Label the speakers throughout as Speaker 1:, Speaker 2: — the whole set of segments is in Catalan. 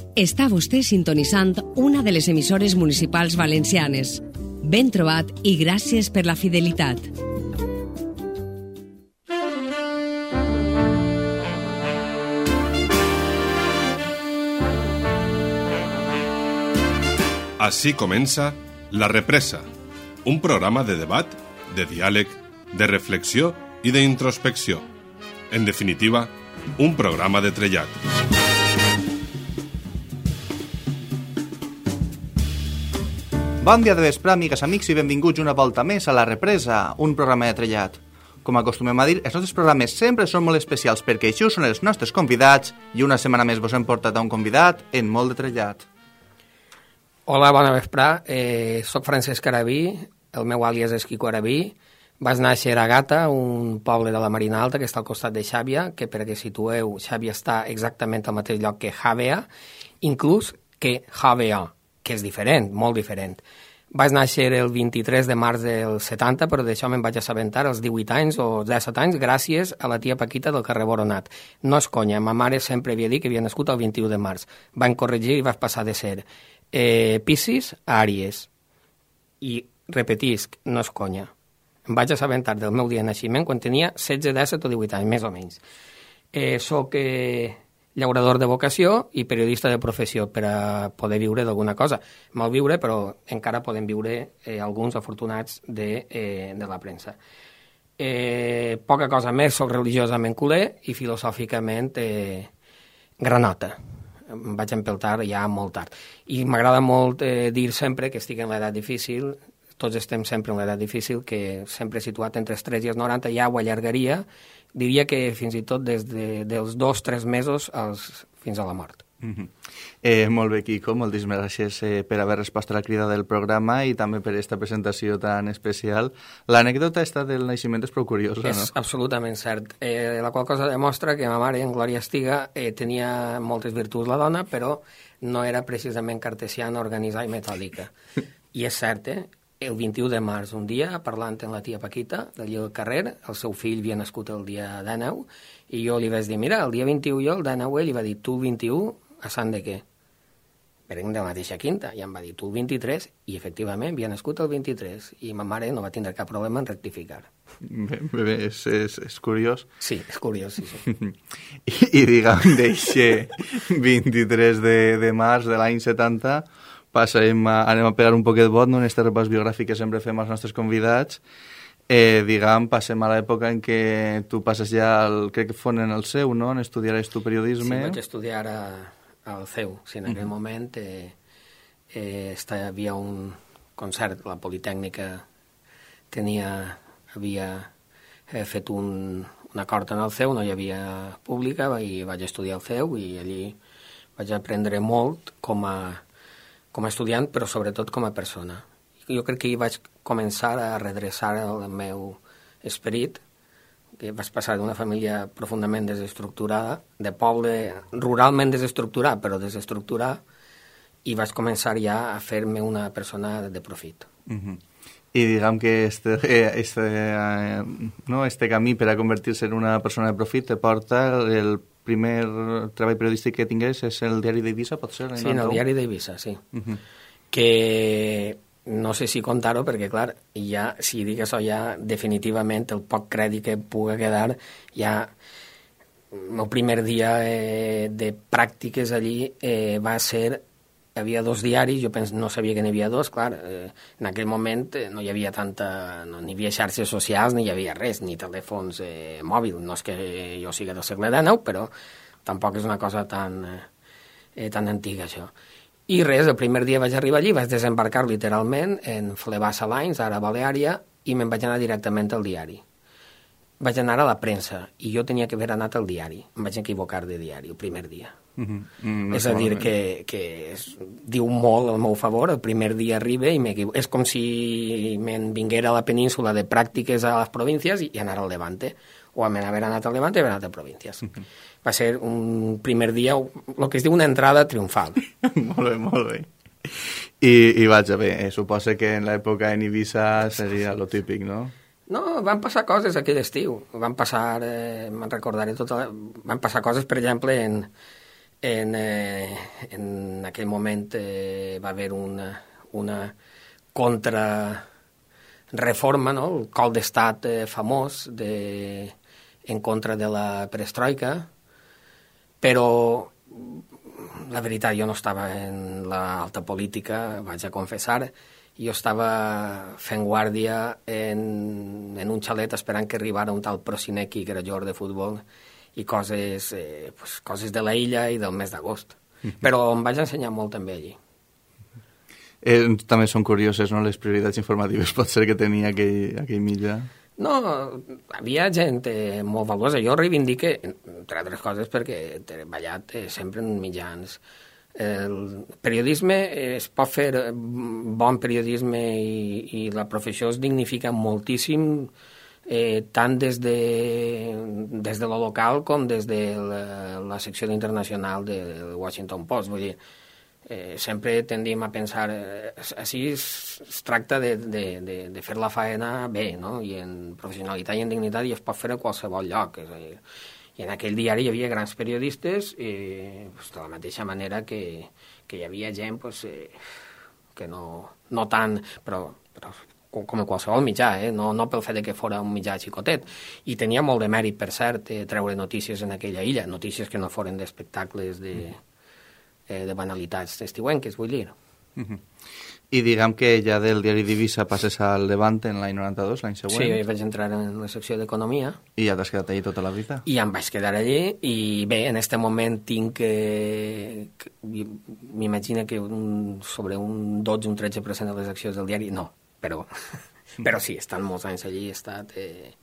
Speaker 1: Està vostè sintonitzant una de les emissores municipals valencianes. Ben trobat i gràcies per la fidelitat.
Speaker 2: Així comença La Represa, un programa de debat, de diàleg, de reflexió i d'introspecció. En definitiva, un programa de trellat.
Speaker 3: Bon dia de vespre, amigues, amics, i benvinguts una volta més a La Represa, un programa de trellat. Com acostumem a dir, els nostres programes sempre són molt especials perquè així són els nostres convidats i una setmana més vos hem portat a un convidat en molt de trellat.
Speaker 4: Hola, bona vesprà. Soc Francesc Arabí, el meu àlies és Quico Arabí. Vaig néixer a Gata, un poble de la Marina Alta que està al costat de Xàbia, que perquè situeu, Xàbia està exactament al mateix lloc que Jàbea, inclús que Jàbea, que és diferent, molt diferent. Vaig néixer el 23 de març del 70, però d'això me'n vaig assabentar als 18 anys o 17 anys gràcies a la tia Paquita del carrer Boronat. No és conya, ma mare sempre havia dit que havia nascut el 21 de març. Van corregir i vaig passar de ser Piscis a Àries. I repetisc, no és conya. Em vaig assabentar del meu dia de naixement quan tenia 16, 17 o 18 anys, més o menys. Soc llaurador de vocació i periodista de professió per a poder viure d'alguna cosa. Mal viure, però encara podem viure alguns afortunats de la premsa. Poca cosa més, soc religiosament culer i filosòficament granota. Em vaig empeltar ja molt tard. I m'agrada molt dir sempre que estic en l'edat difícil, tots estem sempre en l'edat difícil, que sempre situat entre els 3 i els 90, ja ho allargaria, diria que fins i tot des dels 2-3 mesos fins a la mort.
Speaker 3: Molt bé, Quico, moltíssimes gràcies per haver respost a la crida del programa i també per aquesta presentació tan especial. L'anècdota esta del naixement és prou curiosa, no?
Speaker 4: És absolutament cert. La qual cosa demostra que ma mare, en glòria estiga, tenia moltes virtuts la dona, però no era precisament cartesiana, organitzada i metòdica. I és cert, el 21 de març, un dia, parlant amb la tia Paquita, d'allà al carrer, el seu fill havia nascut el dia 19, i jo li vaig dir, mira, el dia 21 jo, el 19, li va dir, tu el 21, a sant de què? Venc de la mateixa quinta, i em va dir, tu el 23, i efectivament havia nascut el 23, i ma mare no va tindre cap problema en rectificar.
Speaker 3: Bé, és curiós.
Speaker 4: Sí, és curiós, sí.
Speaker 3: I diguem, d'eixe 23 de març de l'any 70... anem a pegar un poquet de bot, no? En este repàs biogràfic que sempre fem als nostres convidats. Passem a l'època en què tu passes ja, crec que fon en el CEU, no? En estudiaràs tu periodisme.
Speaker 4: Sí, vaig estudiar al CEU. Sí, en aquell moment havia un concert, la Politècnica havia fet un acord en el CEU, no hi havia pública, i vaig estudiar al CEU i allí vaig aprendre molt com a estudiant, però sobretot com a persona. Jo crec que hi vaig començar a redreçar el meu esperit, que vaig passar d'una família profundament desestructurada, de poble ruralment desestructurat, però desestructurat, i vaig començar ja a fer-me una persona de profit.
Speaker 3: I diguem que este camí per a convertir-se en una persona de profit te porta el primer treball periodístic que tingués és el diari d'Eivissa, pot ser?
Speaker 4: Sí, en el diari d'Eivissa, sí. Que no sé si contar-ho, perquè, clar, ja, si dic això, ja definitivament el poc crèdit que pugui quedar, ja el meu primer dia de pràctiques allí va ser... Havia 2 diaris, jo no sabia que n'hi havia 2, clar, en aquell moment no hi havia ni hi havia xarxes socials, ni hi havia res, ni telèfons mòbils, no és que jo sigui del segle XIX, però tampoc és una cosa tan antiga, això. I res, el primer dia vaig arribar allí, vaig desembarcar literalment en Flebassa Lines, ara Baleària, i me'n vaig anar directament al diari. Vaig anar a la premsa, i jo tenia que haver anat al diari. Em vaig equivocar de diari, el primer dia. És a dir, que diu molt al meu favor, el primer dia arriba i m'equivoco. És com si me'n vinguera a la península de pràctiques a les províncies i anar al Levante, o haver anat al Levante i haver anat a províncies. Va ser un primer dia, el que es diu una entrada triomfal.
Speaker 3: Molt bé. I vaja, bé, suposa que en l'època en Eivissa seria lo típic, no?
Speaker 4: No, van passar coses aquell estiu. Van passar, me'n recordaré van passar coses, per exemple, En aquell moment va haver una contrarreforma, no? El col d'estat famós en contra de la perestroika, però la veritat, jo no estava en l'alta política, vaig a confessar, jo estava fent guàrdia en un xalet esperant que arribara un tal Prosinecki, que era jugador de futbol, i coses de la illa i del mes d'agost. Però em vaig ensenyar molt també allí.
Speaker 3: També són curioses, no?, les prioritats informatives potser que tenia aquell mitjà.
Speaker 4: No, havia gent molt valuosa. Jo reivindique, entre altres coses, perquè he treballat sempre en mitjans. El periodisme es pot fer bon periodisme i la professió es dignifica moltíssim, tant des de lo local com des de la secció internacional del Washington Post. Vull dir, sempre tendim a pensar, així es tracta de fer la faena bé, no? I en professionalitat i en dignitat i es pot fer a qualsevol lloc. És a dir, i en aquell diari hi havia grans periodistes, de la mateixa manera que hi havia gent que no tant, però com a qualsevol mitjà, no pel fet que fora un mitjà xicotet. I tenia molt de mèrit, per cert, treure notícies en aquella illa, notícies que no foren d'espectacles de banalitats estiuenques, vull dir.
Speaker 3: I diguem que ja del diari Divisa passes al Levante en l'any 92, l'any següent.
Speaker 4: Sí, vaig entrar en la secció d'Economia.
Speaker 3: I ja t'has quedat allí tota la vida?
Speaker 4: I em vaig quedar allí, i bé, en aquest moment tinc... m'imagino que sobre un 12, un 13% de les accions del diari, no, però sí, estan molts anys allí, he estat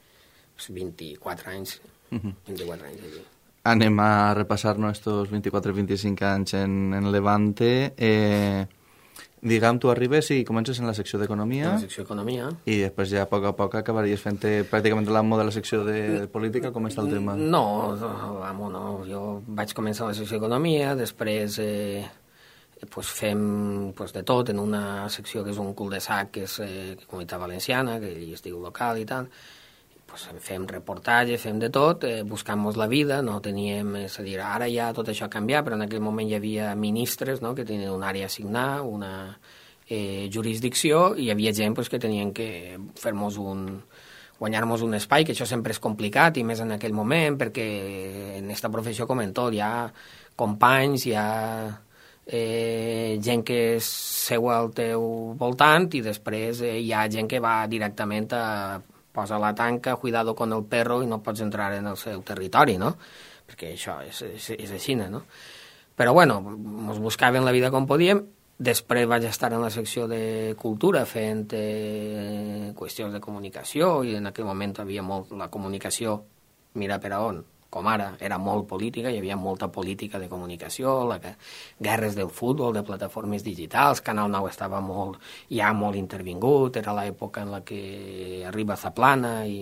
Speaker 4: 24 anys allí.
Speaker 3: Anem a repassar-nos estos 24-25 anys en Levante. Diguem, tu arribes i comences en la secció d'Economia.
Speaker 4: En la secció d'Economia.
Speaker 3: I després ja a poc a poc acabaries fent pràcticament l'amo de la secció de política. Com està el tema?
Speaker 4: No, l'amo no. Jo vaig començar a la secció d'Economia, després fem de tot en una secció que és un cul-de-sac, que és Comunitat Valenciana, que allí es diu local i tal. Fem reportatge, fem de tot, buscant-nos la vida, no teníem, és a dir, ara ja tot això ha canviat, però en aquell moment hi havia ministres, no?, que tenien una àrea a assignar, una jurisdicció, i hi havia gent que tenien que guanyar-nos un espai, que això sempre és complicat, i més en aquell moment, perquè en aquesta professió, com en tot, hi ha companys, hi ha gent que seu al teu voltant, i després hi ha gent que va directament a posa la tanca, cuidado con el perro, i no pots entrar en el seu territori, no? Perquè això és així, no? Però, bueno, ens buscaven la vida com podíem. Després vaig estar en la secció de cultura fent qüestions de comunicació, i en aquell moment havia molt la comunicació, mira per a on, com ara, era molt política, hi havia molta política de comunicació, guerres del futbol, de plataformes digitals, Canal 9 estava molt intervingut, era l'època en la que arriba Zaplana i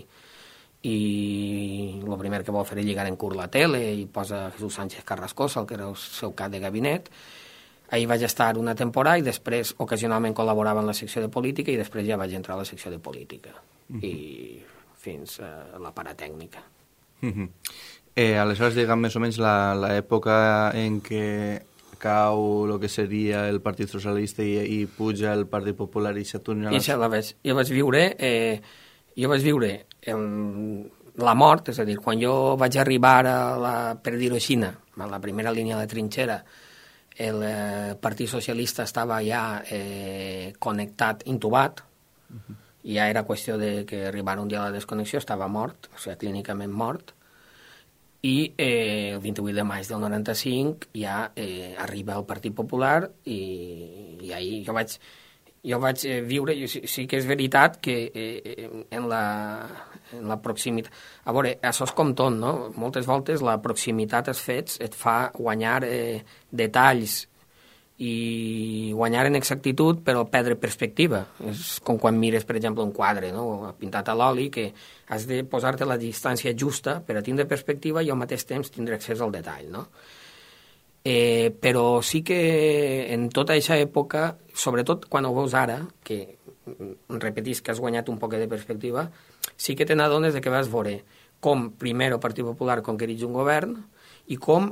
Speaker 4: el primer que vol fer és lligar en curt la tele i posa Jesús Sánchez Carrascosa, el que era el seu cap de gabinet. Ahir vaig estar una temporada i després ocasionalment col·laborava en la secció de política i després ja vaig entrar a la secció de política i fins a la paratècnica.
Speaker 3: Aleshores, diguem més o menys l'època en què cau el que seria el Partit Socialista i puja el Partit Popular i s'atunya...
Speaker 4: Jo vaig viure la mort, és a dir, quan jo vaig arribar per dir-ho així, a la primera línia de trinxera, el Partit Socialista estava ja connectat, intubat, i ja era qüestió de que arribara un dia a la desconnexió, estava mort, o sigui, clínicament mort, i el 28 de maig del 95 ja arriba el Partit Popular i ahir jo vaig viure, sí que és veritat que en la proximitat... A veure, això és com tot, no? Moltes voltes la proximitat als fets et fa guanyar detalls i guanyar en exactitud però perdre perspectiva. És com quan mires, per exemple, un quadre, no?, pintat a l'oli, que has de posar-te la distància justa per a tindre perspectiva i al mateix temps tindre accés al detall, no? Però sí que en tota aquesta època, sobretot quan ho veus ara, que repetís que has guanyat un poc de perspectiva, sí que te n'adones de que vas veure com primer el Partit Popular conquereix un govern i com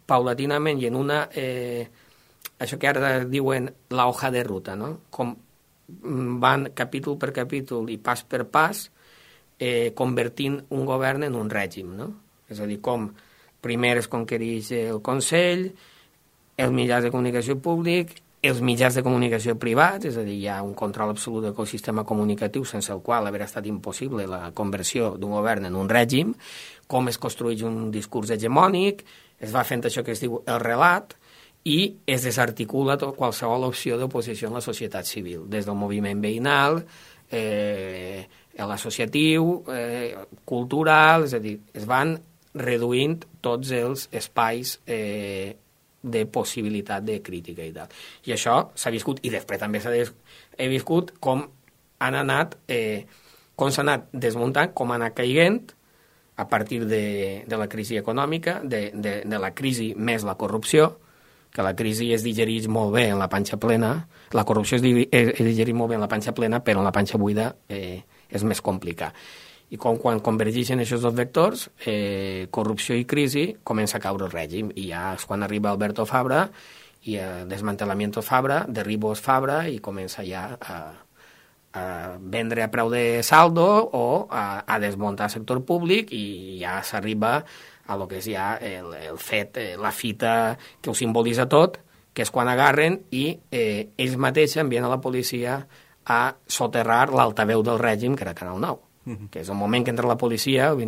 Speaker 4: paulatinament i en una... això que ara diuen la hoja de ruta, no? Com van capítol per capítol i pas per pas convertint un govern en un règim, no? És a dir, com primer es conquereix el Consell, els mitjans de comunicació públic, els mitjans de comunicació privats, és a dir, hi ha un control absolut del ecosistema comunicatiu sense el qual hauria estat impossible la conversió d'un govern en un règim, com es construeix un discurs hegemònic, es va fent això que es diu el relat, i es desarticula qualsevol opció d'oposició en la societat civil, des del moviment veïnal, l'associatiu, cultural, és a dir, es van reduint tots els espais de possibilitat de crítica i tal. I això s'ha viscut, i després també he viscut com han anat, com s'ha anat desmuntant, com ha anat caiguent a partir de la crisi econòmica, de la crisi més la corrupció, que la crisi es digereix molt bé en la panxa plena, la corrupció es digereix molt bé en la panxa plena, però en la panxa buida és més complicat. I com quan convergeixen aquests dos vectors, corrupció i crisi, comença a caure el règim. I ja és quan arriba Alberto Fabra i desmantelamiento Fabra, derribos Fabra, i comença ja a vendre a preu de saldo o a desmuntar el sector públic, i ja s'arriba a lo que és ja el fet, la fita que ho simbolitza tot, que és quan agarren i ells mateixos envien a la policia a soterrar l'altaveu del règim, que era Canal 9, que és el moment que entra la policia, el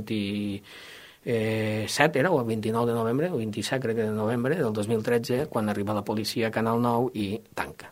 Speaker 4: 27 era, o el 29 de novembre, o 27 crec que de novembre del 2013, quan arriba la policia a Canal 9 i tanca.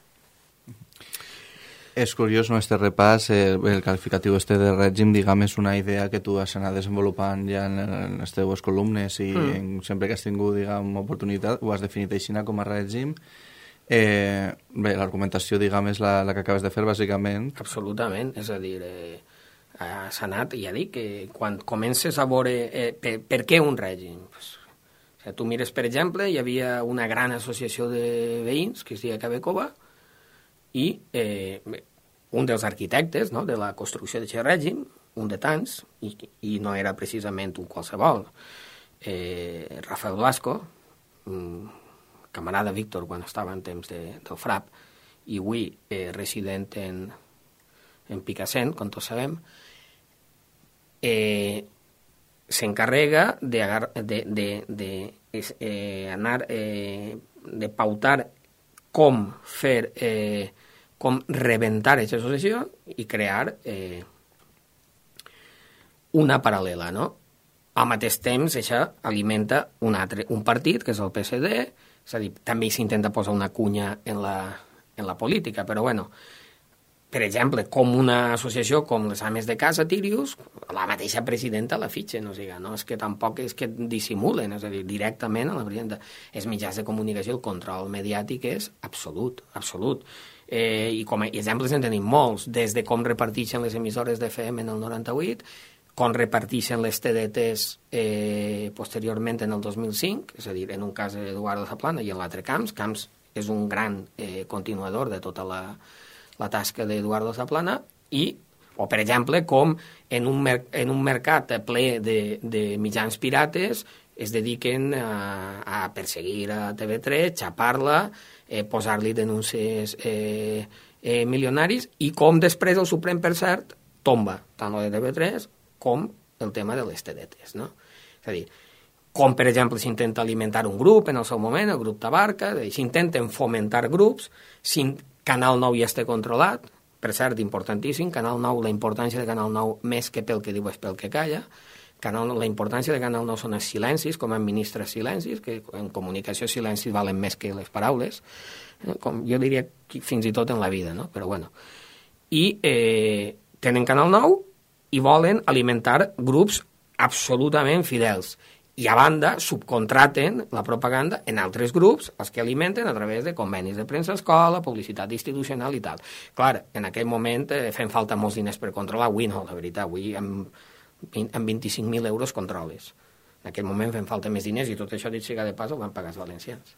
Speaker 3: És curiós, no, este repàs, el qualificatiu este de règim, diguem, és una idea que tu has anat desenvolupant ja en les teves columnes i sempre que has tingut, diguem, oportunitat, ho has definit així com a règim. Bé, l'argumentació, diguem, és la que acabes de fer, bàsicament.
Speaker 4: Absolutament, és a dir, s'ha anat, ja dic, que quan comences a veure per què un règim, tu mires, per exemple, hi havia una gran associació de veïns que es deia Cabecova, i un dels arquitectes, no, de la construcció d'aquest règim, un de tants, i no era precisament un qualsevol, Rafael Blasco, camarada Víctor quan estava en temps del FRAP, i avui resident en Picassent, com tots sabem, s'encarrega de pautar com fer, com rebentar aquesta associació i crear una paral·lela, no? Al mateix temps, això alimenta un partit, que és el PSD, és a dir, també s'intenta posar una cunya en la política, però bueno, per exemple, com una associació com les Ames de Casa, Tírius, la mateixa presidenta la fitxa, no? O sigui, no és que tampoc és que dissimulen, és a dir, directament a la presidenta. Els mitjans de comunicació, el control mediàtic és absolut, absolut. I com a exemples en tenim molts, des de com reparteixen les emissores d'FM en el 98, com reparteixen les TDTs posteriorment en el 2005, és a dir, en un cas d'Eduardo Zaplana i en l'altre Camps. Camps és un gran continuador de tota la tasca d'Eduardo Zaplana, o per exemple com en un mercat ple de mitjans pirates es dediquen a perseguir a TV3, xapar-la, posar-li denúncies milionaris, i com després el Suprem, per cert, tomba tant el de TV3 com el tema de les TDTs, no? És a dir, com per exemple s'intenta alimentar un grup en el seu moment, el grup Tabarca, s'intenten fomentar grups, Canal 9 ja està controlat, per cert, importantíssim, Canal 9, la importància de Canal 9, més que pel que diu és pel que calla, la importància de Canal 9 són els silencis, com administra silencis, que en comunicació silencis valen més que les paraules, com jo diria fins i tot en la vida, no? Però bueno. I tenen Canal 9 i volen alimentar grups absolutament fidels. I a banda subcontraten la propaganda en altres grups, els que alimenten a través de convenis de premsa escola, publicitat institucional i tal. Clar, en aquell moment fem falta molts diners per controlar, avui no, la veritat, avui amb 25.000 euros controles. En aquell moment fem falta més diners i tot això, dit siga de pas, ho van pagar els valencians.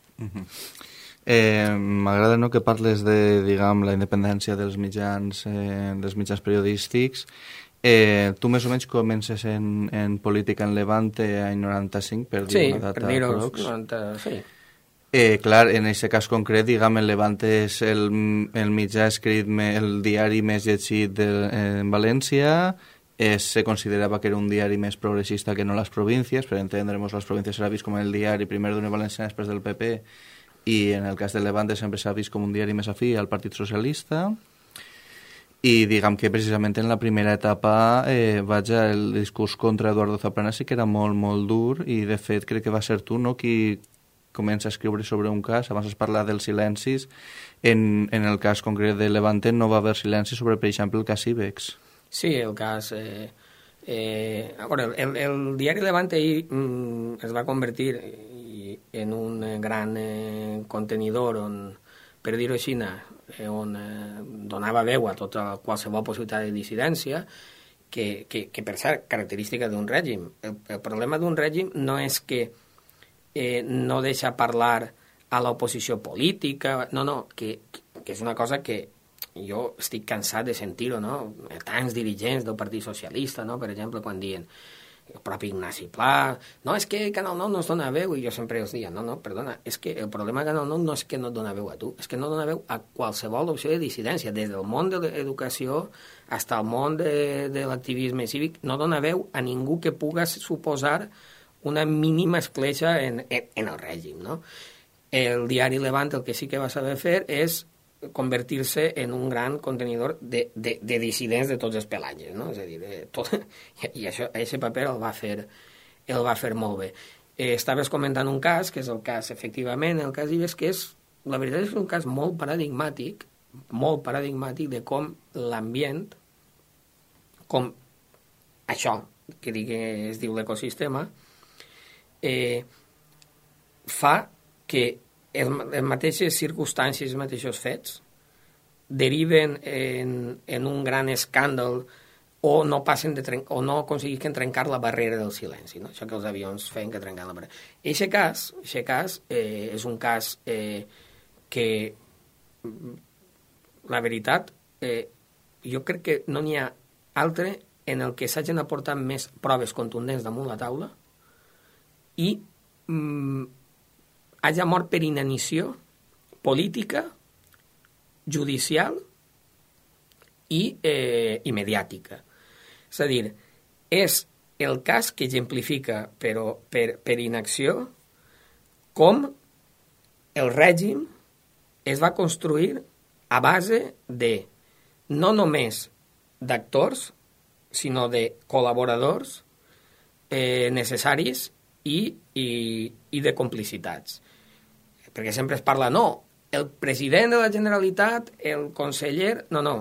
Speaker 3: M'agrada, no, que parles de, diguem, la independència dels mitjans periodístics. Tu més o menys comences en política en Levante any 95, per dir una data prox.
Speaker 4: 90, sí.
Speaker 3: Clar, en aquest cas concret, diguem, el Levante és el mitjà escrit, el diari més llegit en València. Se considerava que era un diari més progressista que no les províncies, per entendre'ns, les províncies s'ha vist com el diari primer d'Unió Valenciana després del PP, i en el cas del Levante sempre s'ha vist com un diari més afí al Partit Socialista. I diguem que precisament en la primera etapa el discurs contra Eduardo Zaplana sí que era molt, molt dur, i de fet crec que va ser tu, no?, qui comença a escriure sobre un cas. Abans has parlat dels silencis. En el cas concret de Levante no va haver silenci sobre, per exemple, el cas Ibex.
Speaker 4: Sí, el cas... el diari Levante es va convertir en un gran contenidor on, per dir-ho així, on donava veu a tota qualsevol possibilitat de dissidència, que per cert, característica d'un règim. El problema d'un règim no és que no deixa parlar a l'oposició política, no, que és una cosa que jo estic cansat de sentir-ho, no? Tants dirigents del Partit Socialista, no? Per exemple, quan diuen el propi Ignasi Pla, no, és que Canal 9 no es dona veu, i jo sempre els diia, no, perdona, és que el problema de Canal 9 no és que no et dona veu a tu, és que no dona veu a qualsevol opció de dissidència, des del món de l'educació fins al món de l'activisme cívic, no dona veu a ningú que puga suposar una mínima escletxa en el règim, no? El diari Levante el que sí que va saber fer és convertir-se en un gran contenidor de dissidents de tots els pelatges, no? És a dir, tot, i això, aquest paper el va fer molt bé. Estaves comentant un cas, que és el cas, efectivament, el cas Ibex, que és, la veritat és un cas molt paradigmàtic de com l'ambient, com això, que es diu l'ecosistema, fa que les mateixes circumstàncies, els mateixos fets, deriven en un gran escàndol o no passen o no aconseguisquen trencar la barrera del silenci, no? Això que els avions feien que trenquen la barrera. Eixe cas és un cas que, la veritat, jo crec que no n'hi ha altre en el que s'hagin aportat més proves contundents damunt la taula i hagi mort per inanició política, judicial i mediàtica. És a dir, és el cas que exemplifica, però per inacció, com el règim es va construir a base de no només d'actors, sinó de col·laboradors necessaris i de complicitats. Perquè sempre es parla, no, el president de la Generalitat, el conseller... No.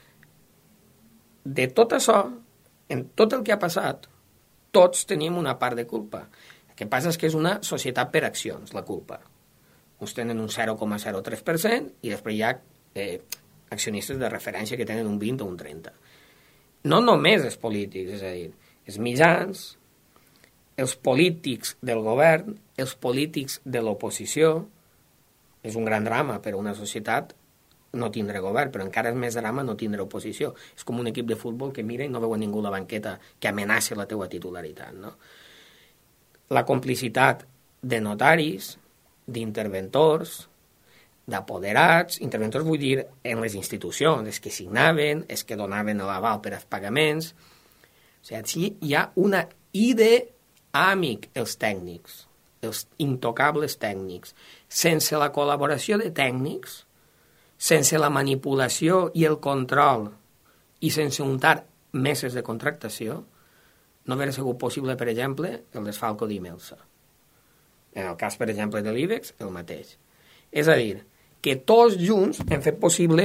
Speaker 4: De tot això, en tot el que ha passat, tots tenim una part de culpa. El que passa és que és una societat per accions, la culpa. Uns tenen un 0,03% i després hi ha accionistes de referència que tenen un 20 o un 30. No només els polítics, és a dir, els mitjans, els polítics del govern, els polítics de l'oposició. És un gran drama per a una societat no tindre govern, però encara és més drama no tindre oposició. És com un equip de futbol que mira i no veu a ningú a la banqueta que amenaci la teua titularitat, no? La complicitat de notaris, d'interventors, d'apoderats, interventors vull dir en les institucions, els que signaven, els que donaven l'aval per als pagaments. O sigui, aquí hi ha una idea amic, els tècnics, els intocables tècnics. Sense la col·laboració de tècnics, sense la manipulació i el control i sense untar meses de contractació, no hauria sigut possible, per exemple, el desfalco d'Imelsa. En el cas, per exemple, de l'Ibex, el mateix. És a dir, que tots junts hem fet possible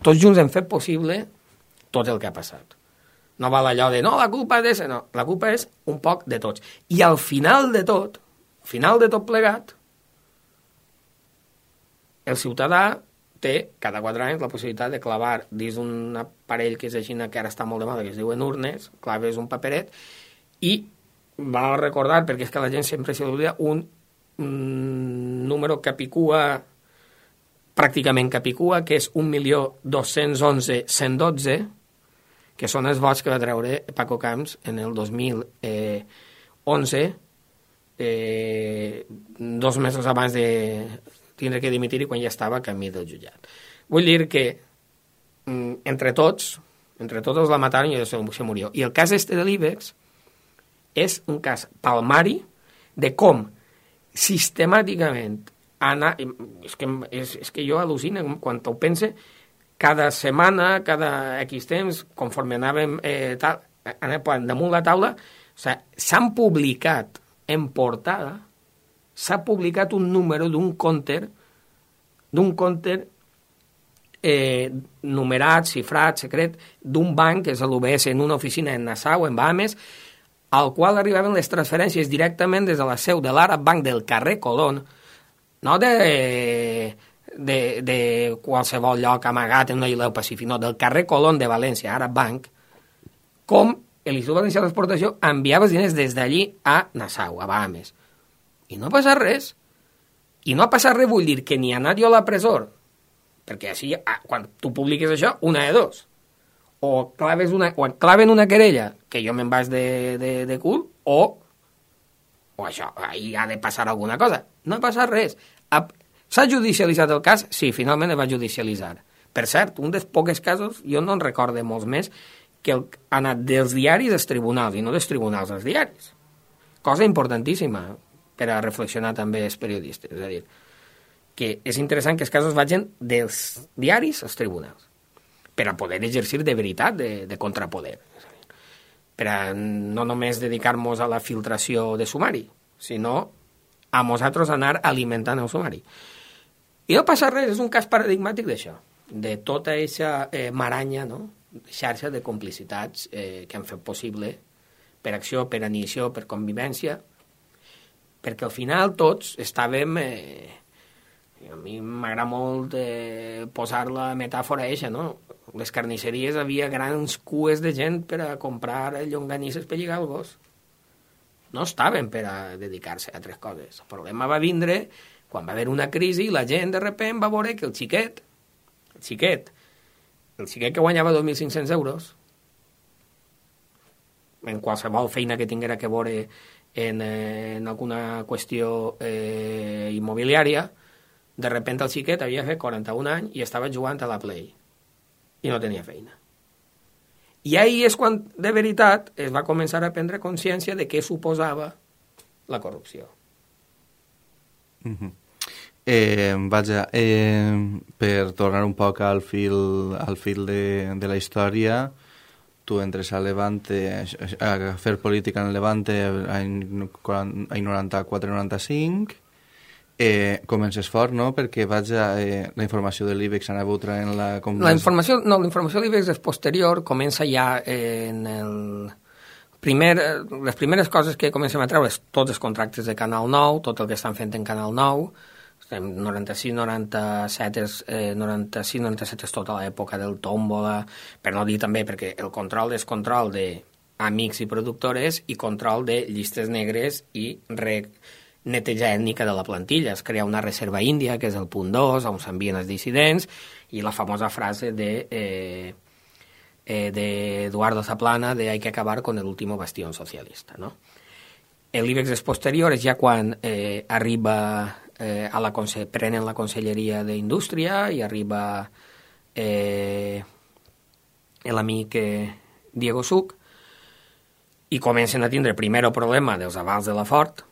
Speaker 4: tot el que ha passat. No val allò de, no, la culpa és d'ese, no. La culpa és un poc de tots. I al final de tot plegat, el ciutadà té cada 4 anys la possibilitat de clavar dins un aparell que és així, que ara està molt de moda, que es diuen urnes, claves un paperet, i va recordar, perquè és que la gent sempre s'hi oblida, un número capicua, pràcticament capicua, que és 1.211.112, que són els vots que va treure Paco Camps en el 2011, 2 mesos abans de tindre que dimitir i quan ja estava a camí del jutjat. Vull dir que entre tots la mataron i se murió. I el cas este de l'IBEX és un cas palmari de com sistemàticament és que jo al·lucino quan ho pense, cada setmana, cada X temps, conforme anàvem damunt la taula, s'han publicat en portada, s'ha publicat un número d'un compte numerat, xifrat, secret, d'un banc, que és l'UBS, en una oficina en Nassau, en Bahames, al qual arribaven les transferències directament des de la seu de l'Arab Bank del carrer Colón, no de qualsevol lloc amagat en una illa del Pacífic, no, del carrer Colón de València, Arab Bank, com l'Institut Valencià d'Exportació enviava els diners des d'allí a Nassau, a Bahames. I no ha passat res. I no ha passat res vull dir que ni ha anat jo a la presó, perquè així, quan tu publiques això, una de dos. O claven una querella, que jo me'n vaig de cul, o això, ahí ha de passar alguna cosa. No ha passat res. S'ha judicialitzat el cas? Sí, finalment es va judicialitzar. Per cert, un dels pocs casos, jo no en recorde molts més, que ha anat dels diaris als tribunals, i no dels tribunals als diaris. Cosa importantíssima per a reflexionar també els periodistes. És a dir, que és interessant que els casos vagin dels diaris als tribunals, per a poder exercir de veritat de contrapoder. Per a no només dedicar-nos a la filtració de sumari, sinó a nosaltres anar alimentant el sumari. I no passa res, és un cas paradigmàtic d'això, de tota aquesta maranya, no? Xarxa de complicitats que han fet possible per acció, per anihilació, per convivència, perquè al final tots estàvem... a mi m'agrada molt posar la metàfora eixa, no? Les carnisseries havia grans cues de gent per a comprar llonganisses per lligar el gos. No estaven per a dedicar-se a altres coses. El problema va vindre quan va haver una crisi i la gent de sobte va veure que el xiquet que guanyava 2.500 euros en qualsevol feina que tinguera que veure en alguna qüestió immobiliària, de sobte el xiquet havia fet 41 anys i estava jugant a la Play i no tenia feina. I ahir és quan, de veritat, es va començar a prendre consciència de què suposava la corrupció.
Speaker 3: Vaja, per tornar un poc al fil de la història, tu entres a Levante, a fer política en Levante any 94-95, comences fort, no? Perquè la informació de l'IBEX anava traient la informació
Speaker 4: de l'IBEX és posterior, comença ja en les primeres coses que comencem a treure és tots els contractes de Canal 9, tot el que estan fent en Canal 9, 96-97 és tota l'època del tòmbola, per no dir també perquè el control és control d'amics i productores i control de llistes negres i neteja ètnica de la plantilla. Es crea una reserva índia, que és el punt 2, on s'envien els dissidents, i la famosa frase de Eduardo Zaplana de «hay que acabar con el último bastión socialista». ¿No? L'IBEX és posterior, és ja quan arriba prenen la Conselleria d'Indústria i arriba l'amic Diego Such i comencen a tindre primer el problema dels avals de la Ford,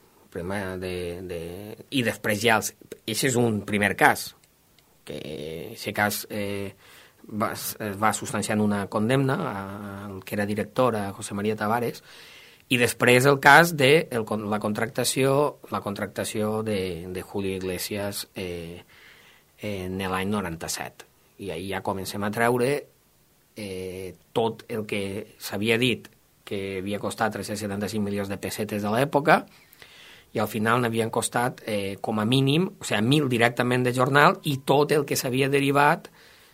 Speaker 4: i després ja això és un primer cas, que aquest cas es va substanciar en una condemna al que era director, a José María Tavares, i després el cas de la contractació de Julio Iglesias en l'any 97. I ahir ja comencem a treure tot el que s'havia dit que havia costat 375 milions de pessetes de l'època, i al final n'havien costat com a mínim, o sigui, 1.000 directament de jornal, i tot el que s'havia derivat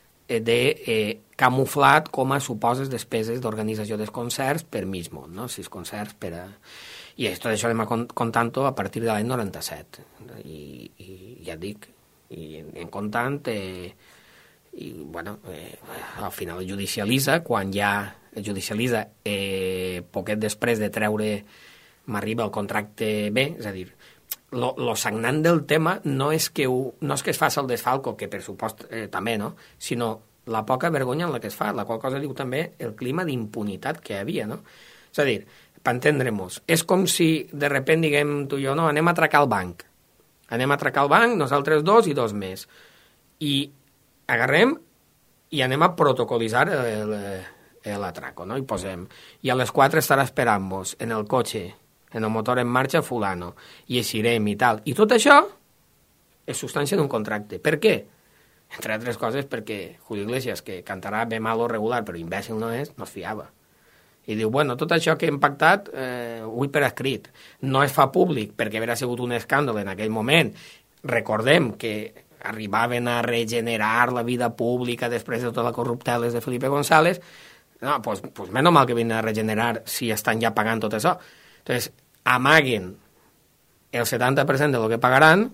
Speaker 4: camuflat com a suposes despeses d'organització dels concerts per Mismont, no? 6 concerts per a... I tot això anem contant-ho a partir de l'any 97. I ja et dic, i en comptant, i bueno, al final judicialitza quan ja judicialitza, poquet després de treure, m'arriba el contracte B, és a dir, lo sagnant del tema no és que es faci el desfalco, que per supost també, no? Sinó la poca vergonya en la que es fa, la qual cosa diu també el clima d'impunitat que hi havia, no? És a dir, per entendre-nos, és com si de repente diguem tu i jo, no, anem a atracar el banc. Anem a atracar el banc, nosaltres 2 i 2 més. I agarrem i anem a protocolitzar l'atraco, no? I posem. I a les 4 estarà esperant-vos en el cotxe, en el motor en marxa fulano, i eixirem i tal. I tot això és substància d'un contracte. Per què? Entre altres coses perquè Julio Iglesias, que cantarà bé mal o regular, però imbècil no és, no es fiava. I diu, bueno, tot això que hem pactat ho vull per escrit. No es fa públic perquè hauria sigut un escàndol en aquell moment. Recordem que arribaven a regenerar la vida pública després de tota la corrupteles de Felipe González. No, pues menys mal que vinen a regenerar si estan ja pagant tot això. Entonces, amaguen el 70% de lo que pagaran,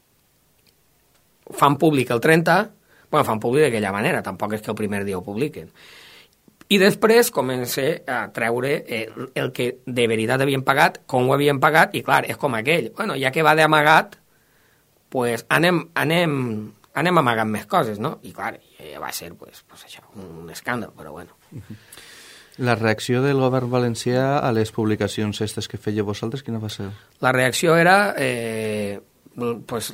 Speaker 4: fan públic el 30%, bueno, fan públic d'aquella manera, tampoc és que el primer dia ho publiquen. I després comença a treure el que de veritat havien pagat, com ho havien pagat, i clar, és com aquell. Bueno, ja que va d'amagat, pues anem amagant més coses, no? I clar, va ser pues això, un escàndol, però bueno.
Speaker 3: La reacció del govern valencià a les publicacions aquestes que feia vosaltres, quina va ser?
Speaker 4: La reacció era pues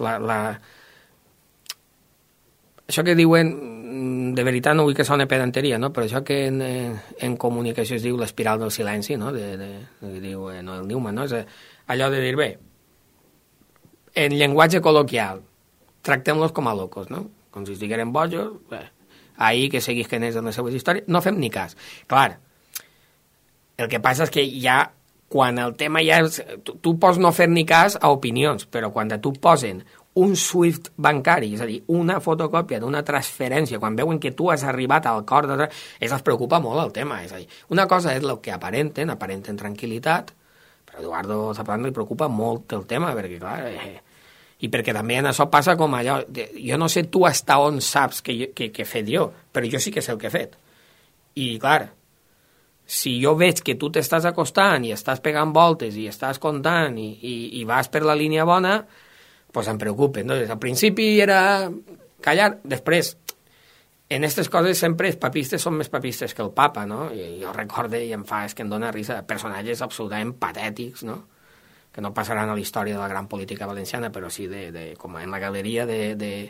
Speaker 4: això que diuen, de veritat no vull que soni pedanteria, no? Però això que en comunicació es diu l'espiral del silenci, no? Diu Noel Newman, no? És allò de dir, bé, en llenguatge col·loquial, tractem-los com a locos, no? Com si estigueren bojos, bé, ahir que seguís que anés en les seues històries, no fem ni cas. Clar, el que passa és que ja, quan el tema ja és... Tu pots no fer ni cas a opinions, però quan tu posen un SWIFT bancari, és a dir, una fotocòpia d'una transferència, quan veuen que tu has arribat al cor de... Els preocupa molt el tema, és a dir, una cosa és el que aparenten tranquil·litat, però a Eduardo Zaplana li preocupa molt el tema, perquè clar... I perquè també en això passa com allò... Jo no sé tu hasta on saps que he fet jo, però jo sí que sé el que he fet. I clar, si jo veig que tu t'estàs acostant i estàs pegant voltes i estàs comptant i vas per la línia bona, pues em preocupa. Entonces, al principi era callar, després, en aquestes coses sempre els papistes són més papistes que el papa, no? I jo recorde i em fa, és que em dóna risa, personatges absolutament patètics, no? Que no passaran a la història de la gran política valenciana, però sí com en la galeria de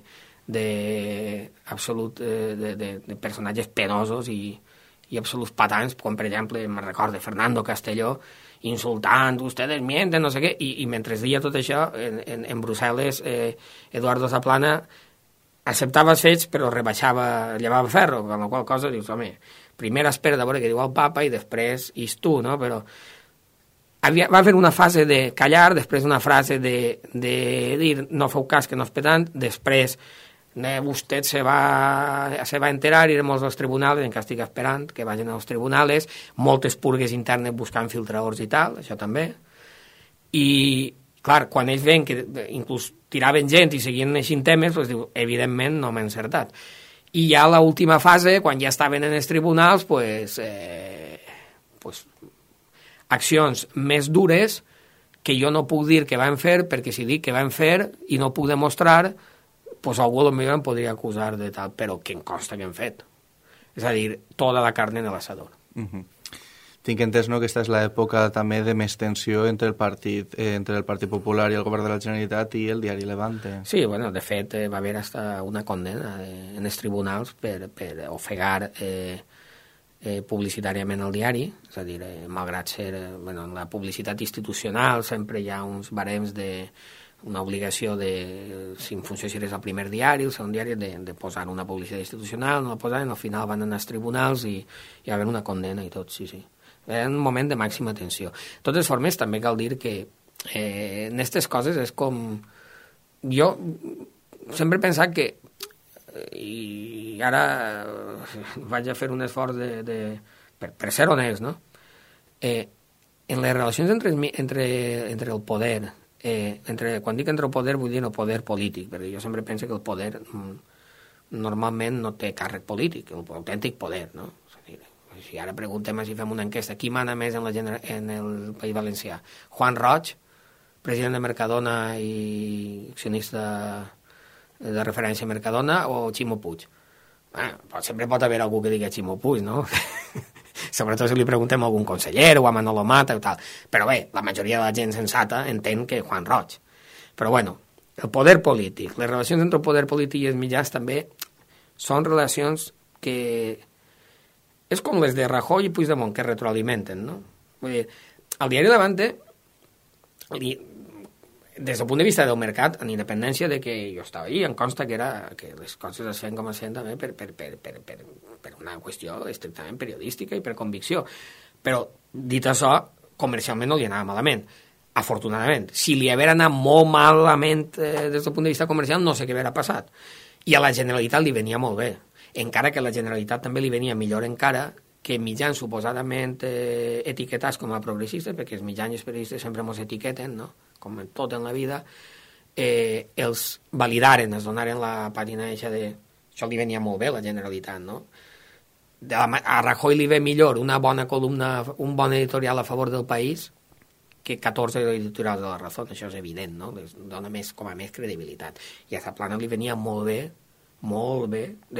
Speaker 4: personatges penosos i absoluts patants, com per exemple, me'n recordo, Fernando Castelló, insultant, ustedes mienten, no sé què, i mentre deia tot això, en Brussel·les, Eduardo Zaplana acceptava els fets, però rebaixava, llevava ferro, amb la qual cosa dius, home, primer espera de veure què diu el papa i després és tu, no? Però va haver una fase de callar, després una frase de dir no feu cas que no és pedant, després usted se va a enterar, irem als tribunals, encara estic esperant que vagin als tribunals, moltes purgues internes buscant filtradors i tal, això també. I, clar, quan ells ven que inclús tiraven gent i seguien eixint temes, doncs diu, evidentment no m'he encertat. I ja a l'última fase, quan ja estaven en els tribunals, pues accions més dures que jo no puc dir que van fer, perquè si dic que van fer i no puc demostrar, pues algú potser em podria acusar de tal, però que em consta que hem fet. És a dir, tota la carn en l'asador.
Speaker 3: Tinc entès, no?, que aquesta és l'època també de més tensió entre el Partit Popular i el Govern de la Generalitat i el diari Levante.
Speaker 4: Sí, bueno, de fet, va haver hasta una condena en els tribunals per ofegar publicitàriament el diari, és a dir, malgrat ser la publicitat institucional, sempre hi ha uns barems una obligació si en funció si eres el primer diari, el segon diari, de posar una publicitat institucional, no la posaven, al final van anar als tribunals i hi va haver una condena i tot, sí. Era un moment de màxima tensió. De totes formes, també cal dir que en aquestes coses és com... Jo sempre he pensat que, i ara vaig a fer un esforç per ser honest, no? En les relacions entre el poder... quan dic entre el poder vull dir el poder polític, perquè jo sempre penso que el poder normalment no té càrrec polític, el autèntic poder, no? És a dir, si ara preguntem, si fem una enquesta, qui mana més en el País Valencià? Juan Roig, president de Mercadona i accionista de referència a Mercadona, o Ximo Puig? Sempre pot haver algú que digui Ximo Puig, no? Sobretot si li preguntem a algun conseller o a Manolo Mata o tal. Però bé, la majoria de la gent sensata entén que Juan Roig. Però bueno, el poder polític, les relacions entre el poder polític i els mitjans també són relacions que és com les de Rajoy i Puigdemont, que retroalimenten, no? Vull dir, el diari Levante, des del punt de vista del mercat, en independència de que jo estava allà, em consta que les coses es feien com es feien també per una qüestió estrictament periodística i per convicció. Però, dit això, comercialment no li anava malament. Afortunadament. Si li haguera anat molt malament des del punt de vista comercial, no sé què haguera passat. I a la Generalitat li venia molt bé. Encara que a la Generalitat també li venia millor encara que mitjans suposadament etiquetats com a progressistes, perquè els mitjans i els periodistes sempre ens etiqueten, no? Com en tot en la vida, els validaren, es donaren la pàgina eixa de... Això li venia molt bé a la Generalitat, no? A Rajoy li ve millor una bona columna, un bon editorial a favor del país que 14 editorials de La Razón, això és evident, no? Les dona més, com a més credibilitat. I a Zaplana li venia molt bé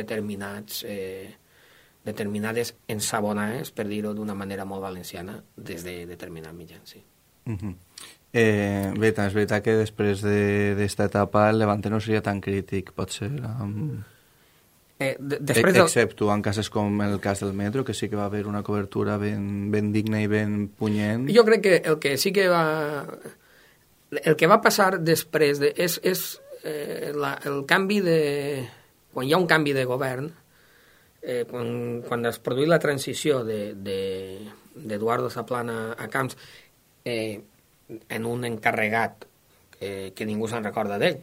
Speaker 4: determinades ensabonades, per dir-ho d'una manera molt valenciana, des de determinats mitjans, sí.
Speaker 3: Bé, és veritat que després d'esta etapa el Levante no seria tan crític, potser, excepto en casos com el cas del metro, que sí que va haver una cobertura ben digna i ben punyent.
Speaker 4: Jo crec que el que sí que el que va passar després és el canvi de... Quan hi ha un canvi de govern, quan es produït la transició d'Eduardo Zaplana a Camps, en un encarregat que ningú se'n recorda d'ell,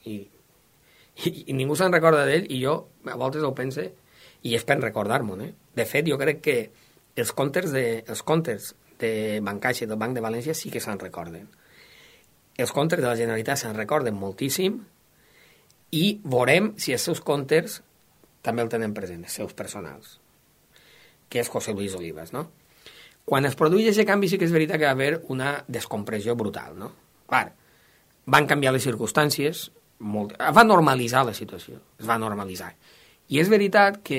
Speaker 4: i ningú se'n recorda d'ell, i jo a voltes ho pense, i és per recordar-m'ho, De fet, jo crec que els comptes de Bancaixa i del Banc de València sí que se'n recorden. Els comptes de la Generalitat se'n recorden moltíssim, i veurem si els seus comptes també el tenen present, els seus personals, que és José Luis Olivas, no? Quan es produeix aquest canvi sí que és veritat que va haver una descompressió brutal, no? Clar, van canviar les circumstàncies, va normalitzar la situació, es va normalitzar. I és veritat que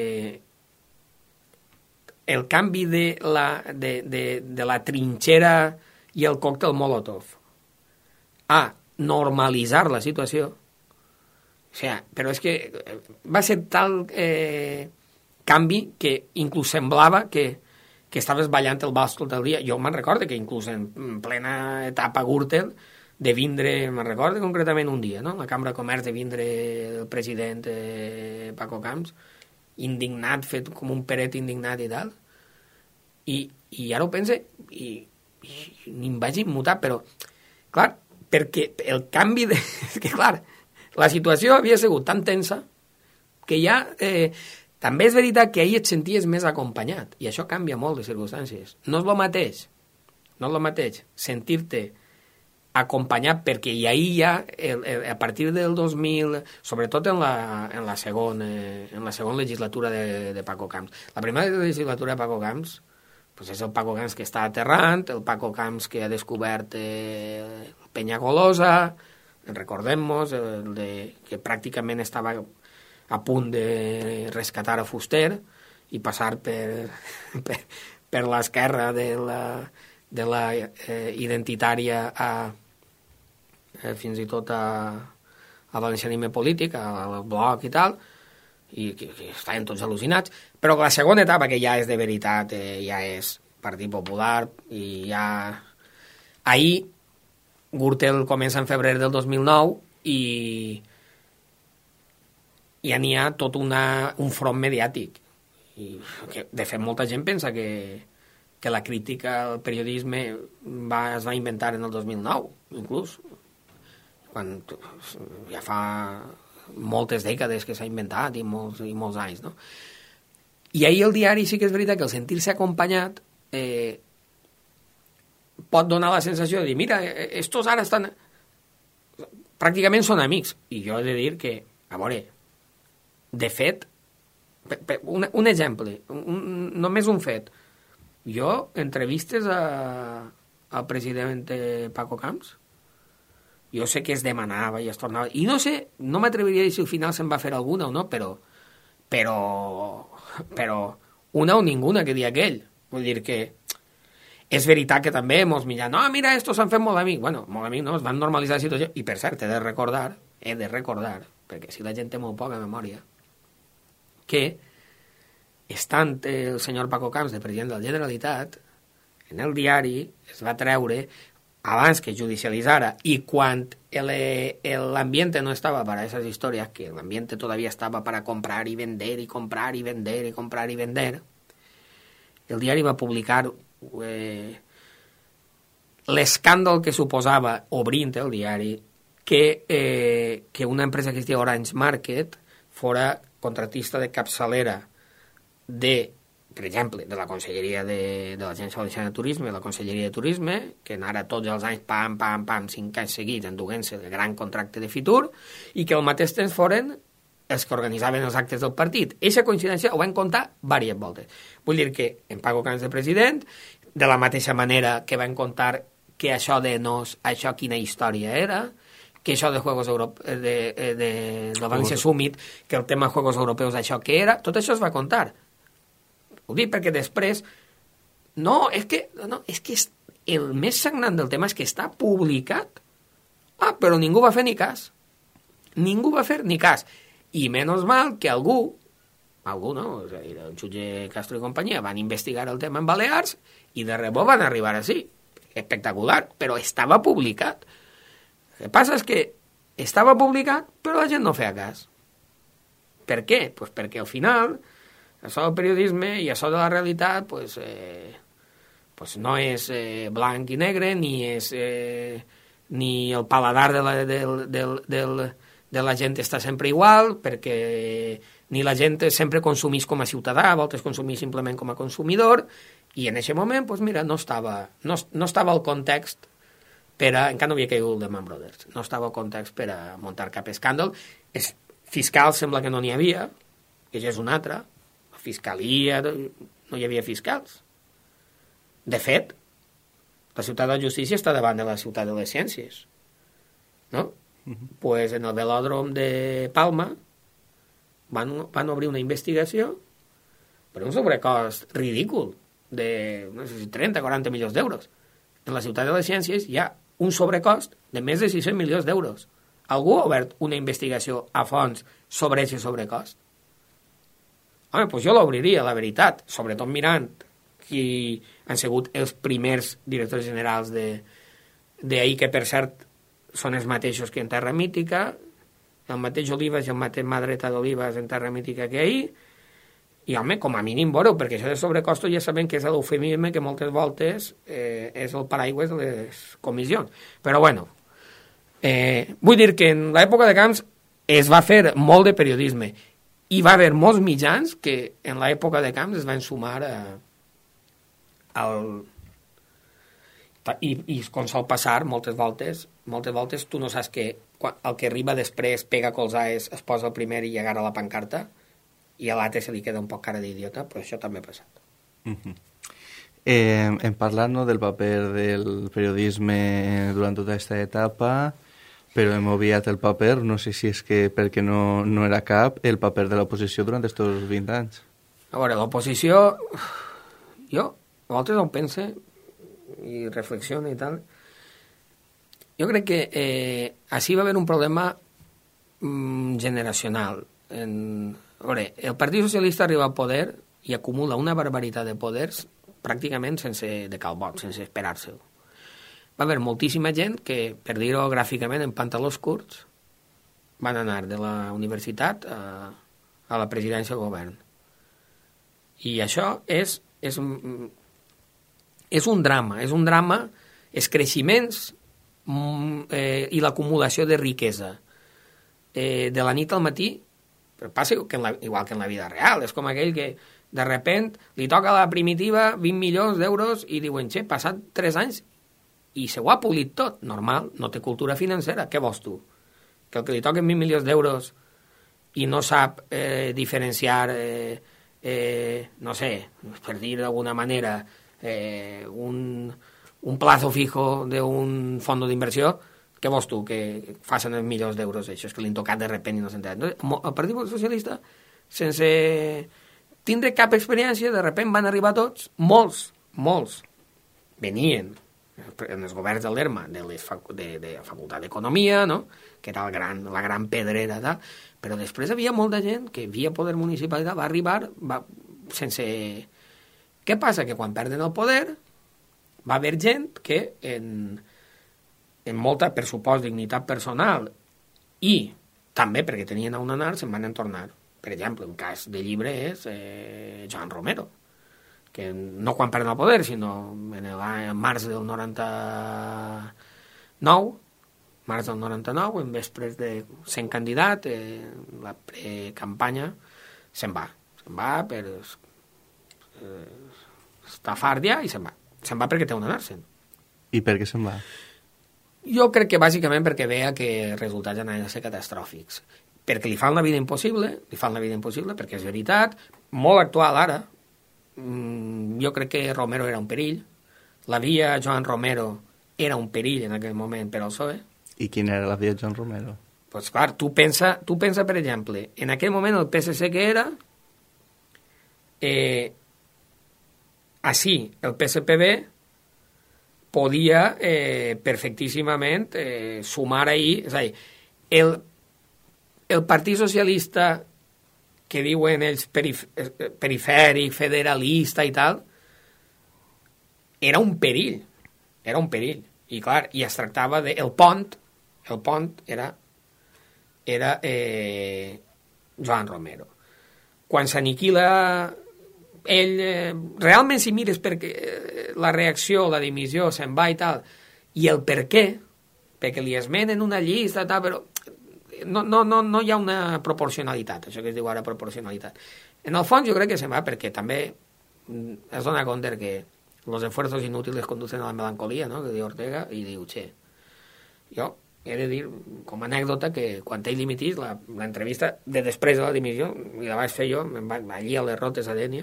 Speaker 4: el canvi de la trinxera i el còctel Molotov a normalitzar la situació, o sigui, però és que va ser tal canvi que inclús semblava que estaves ballant el vals tot el dia. Jo me'n recordo que inclús en plena etapa Gürtel de vindre, me'n recordo concretament un dia, no? La Cambra de Comerç de vindre el president Paco Camps, indignat, fet com un peret indignat i tal, i ara ho pense i ni em vaig immutar, però clar, perquè el canvi de... És que clar, la situació havia sigut tan tensa que ja... també és veritat que ahir et senties més acompanyat, i això canvia molt de circumstàncies. No és el mateix sentir-te acompanyat, perquè i ahir ja, a partir del 2000, sobretot en la segona legislatura de Paco Camps. La primera legislatura de Paco Camps pues és el Paco Camps que està aterrant, el Paco Camps que ha descobert Peñagolosa, recordem-nos, que pràcticament estava a punt de rescatar a Fuster i passar per l'esquerra de la identitària fins i tot a valencianisme polític, al bloc i tal, i que estaven tots al·lucinats, però la segona etapa, que ja és de veritat, ja és Partit Popular, i ja... Ahir, Gürtel comença en febrer del 2009 i ja n'hi ha tot un front mediàtic. I que, de fet, molta gent pensa que la crítica al periodisme es va inventar en el 2009, inclús, quan ja fa moltes dècades que s'ha inventat i molts anys, no? I ahir el diari sí que és veritat que el sentir-se acompanyat pot donar la sensació de dir, mira, estos ara estan... Pràcticament són amics. I jo he de dir que, a veure, de fet, Un exemple, només un fet. Jo, entrevistes al president Paco Camps, jo sé que es demanava i es tornava, i no sé, no m'atreviria a dir si al final se'n va fer alguna o no, però una o ninguna que dia aquell. Vull dir que és veritat que també mos miren, no, mira, estos s'han fet molt amics. Bueno, molt amics no, es van normalitzar la situació. I per cert, he de recordar, perquè si la gent té molt poca memòria, que estant el senyor Paco Camps de president de la Generalitat, en el diari es va treure, abans que judicialitzara, i quan l'ambiente no estava para esas historias, que l'ambiente todavía estaba para comprar y vender, y comprar y vender, y comprar y vender, el diari va publicar l'escàndol que suposava, obrint el diari, que una empresa que es diu Orange Market fora contratista de capçalera per exemple, de la Conselleria de l'Agència Valenciana de Turisme i la Conselleria de Turisme, que anara tots els anys, pam, 5 anys seguits, enduent-se el gran contracte de Fitur, i que al mateix temps foren els que organitzaven els actes del partit. Eixa coincidència ho van contar diverses voltes. Vull dir que en Paco Camps de president, de la mateixa manera que van contar que això de nos, això quina història era, que això de Juegos de la València Summit, que el tema Juegos Europeus, això què era, tot això es va contar. Ho dic perquè després... és que el més sagnant del tema és que està publicat. Però ningú va fer ni cas. Ningú va fer ni cas. I menys mal que algú no, és a dir, el jutge Castro i companyia van investigar el tema en Balears i de rebò van arribar així. Espectacular, però estava publicat. El que passa és que estava publicat, però la gent no feia cas. Per què? Pues perquè al final això del periodisme i això de la realitat pues no és blanc i negre, ni és ni el paladar de la gent està sempre igual, perquè ni la gent sempre consumís com a ciutadà, a voltes consumís simplement com a consumidor, i en aquest moment, pues mira, no estava el context per a... Encara no havia caigut el Lehman Brothers. No estava el context per a muntar cap escàndol. Fiscal sembla que no n'hi havia, que ja és un altre. La fiscalia... No hi havia fiscals. De fet, la ciutat de la justícia està davant de la ciutat de les ciències. No? Pues en el velòdrom de Palma van obrir una investigació per un sobrecost ridícul de no sé, 30-40 milions d'euros. En la ciutat de les ciències hi ha un sobrecost de més de 600 milions d'euros. Algú ha obert una investigació a fons sobre aquest sobrecost? Home, doncs jo l'obriria, la veritat, sobretot mirant qui han sigut els primers directors generals d'ahir, que per cert són els mateixos que en Terra Mítica, el mateix Olives i el mateix mà dreta d'Olives en Terra Mítica que ahir, i home, com a mínim veure, perquè això de sobrecostos ja sabem que és l'eufemisme que moltes voltes és el paraigües de les comissions. Però bueno, vull dir que en l'època de Camps es va fer molt de periodisme, i va haver molts mitjans que en l'època de Camps es van sumar i com sol passar moltes voltes tu no saps que el que arriba després pega colzades, es posa el primer i agarra la pancarta i a l'altre se li queda un poc cara d'idiota, però això també ha passat.
Speaker 3: Hem parlat del paper del periodisme durant tota aquesta etapa, però hem obviat el paper, no sé si és que perquè no era cap, el paper de l'oposició durant aquests 20 anys.
Speaker 4: A veure, l'oposició, jo a voltes ho pense i reflexione i tal. Jo crec que així va haver un problema generacional. A veure, el Partit Socialista arriba al poder i acumula una barbaritat de poders pràcticament de calbot, sense esperar-se'l. Va haver moltíssima gent que, per dir-ho gràficament, en pantalons curts, van anar de la universitat a la presidència del govern. I això és un drama, els creixements i l'acumulació de riquesa. De la nit al matí, però passa igual que en la vida real, és com aquell que de repent li toca a la primitiva 20 milions d'euros i diuen, passat 3 anys i se ho ha polit tot, normal, no té cultura financera, què vols tu? Que el que li toquen 20 milions d'euros i no sap diferenciar, no sé, per dir d'alguna manera, un plazo fijo d'un fons d'inversió, què vols tu, que facin els milions d'euros, això és que li han tocat de repent i no s'entén. El Partit Socialista, sense tindre cap experiència, de repent van arribar tots, molts, venien en els governs del Lerma de la Facultat d'Economia, no? Que era la gran pedrera, tal. Però després havia molta gent que via poder municipal va arribar sense... Què passa? Que quan perden el poder va haver gent que en molta, per supost, dignitat personal i també perquè tenien on anar, se'n van tornar. Per exemple, un cas de llibre és Joan Romero, que no quan perden el poder, sinó en març del 99, en després de sent candidat, la precampanya, se'n va per estar fart ja i se'n va. Se'n va perquè té on anar-se'n.
Speaker 3: I per què se'n va?
Speaker 4: Jo crec que bàsicament perquè veia que els resultats anaven a ser catastròfics. Perquè li fan la vida impossible, perquè és veritat, molt actual ara. Jo crec que Romero era un perill. La via Joan Romero era un perill en aquell moment per al PSOE.
Speaker 3: I quina era la via Joan Romero?
Speaker 4: Pues clar, tu pensa, per exemple, en aquell moment el PSC que era, així el PSPB podia perfectíssimament sumar ahir, és a dir, el Partit Socialista que diuen ells perifèric, federalista i tal, era un perill, i clar, i es tractava de... El pont era Joan Romero. Quan s'aniquila ell, realment si mires perquè la reacció, la dimissió se'n va i tal, i el per què, perquè li esmenen una llista tal, però no hi ha una proporcionalitat, això que es diu ara proporcionalitat. En el fons jo crec que se'n va perquè també es dona compte que los esfuerzos inútiles conducen a la melancolía, no?, que diu Ortega, i diu, jo he de dir, com a anècdota, que quan ell dimitís, l'entrevista de després de la dimissió, i la vaig fer jo, allí a les Rotes a Dénia,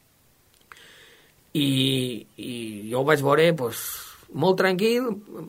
Speaker 4: i jo ho vaig veure pues, molt tranquil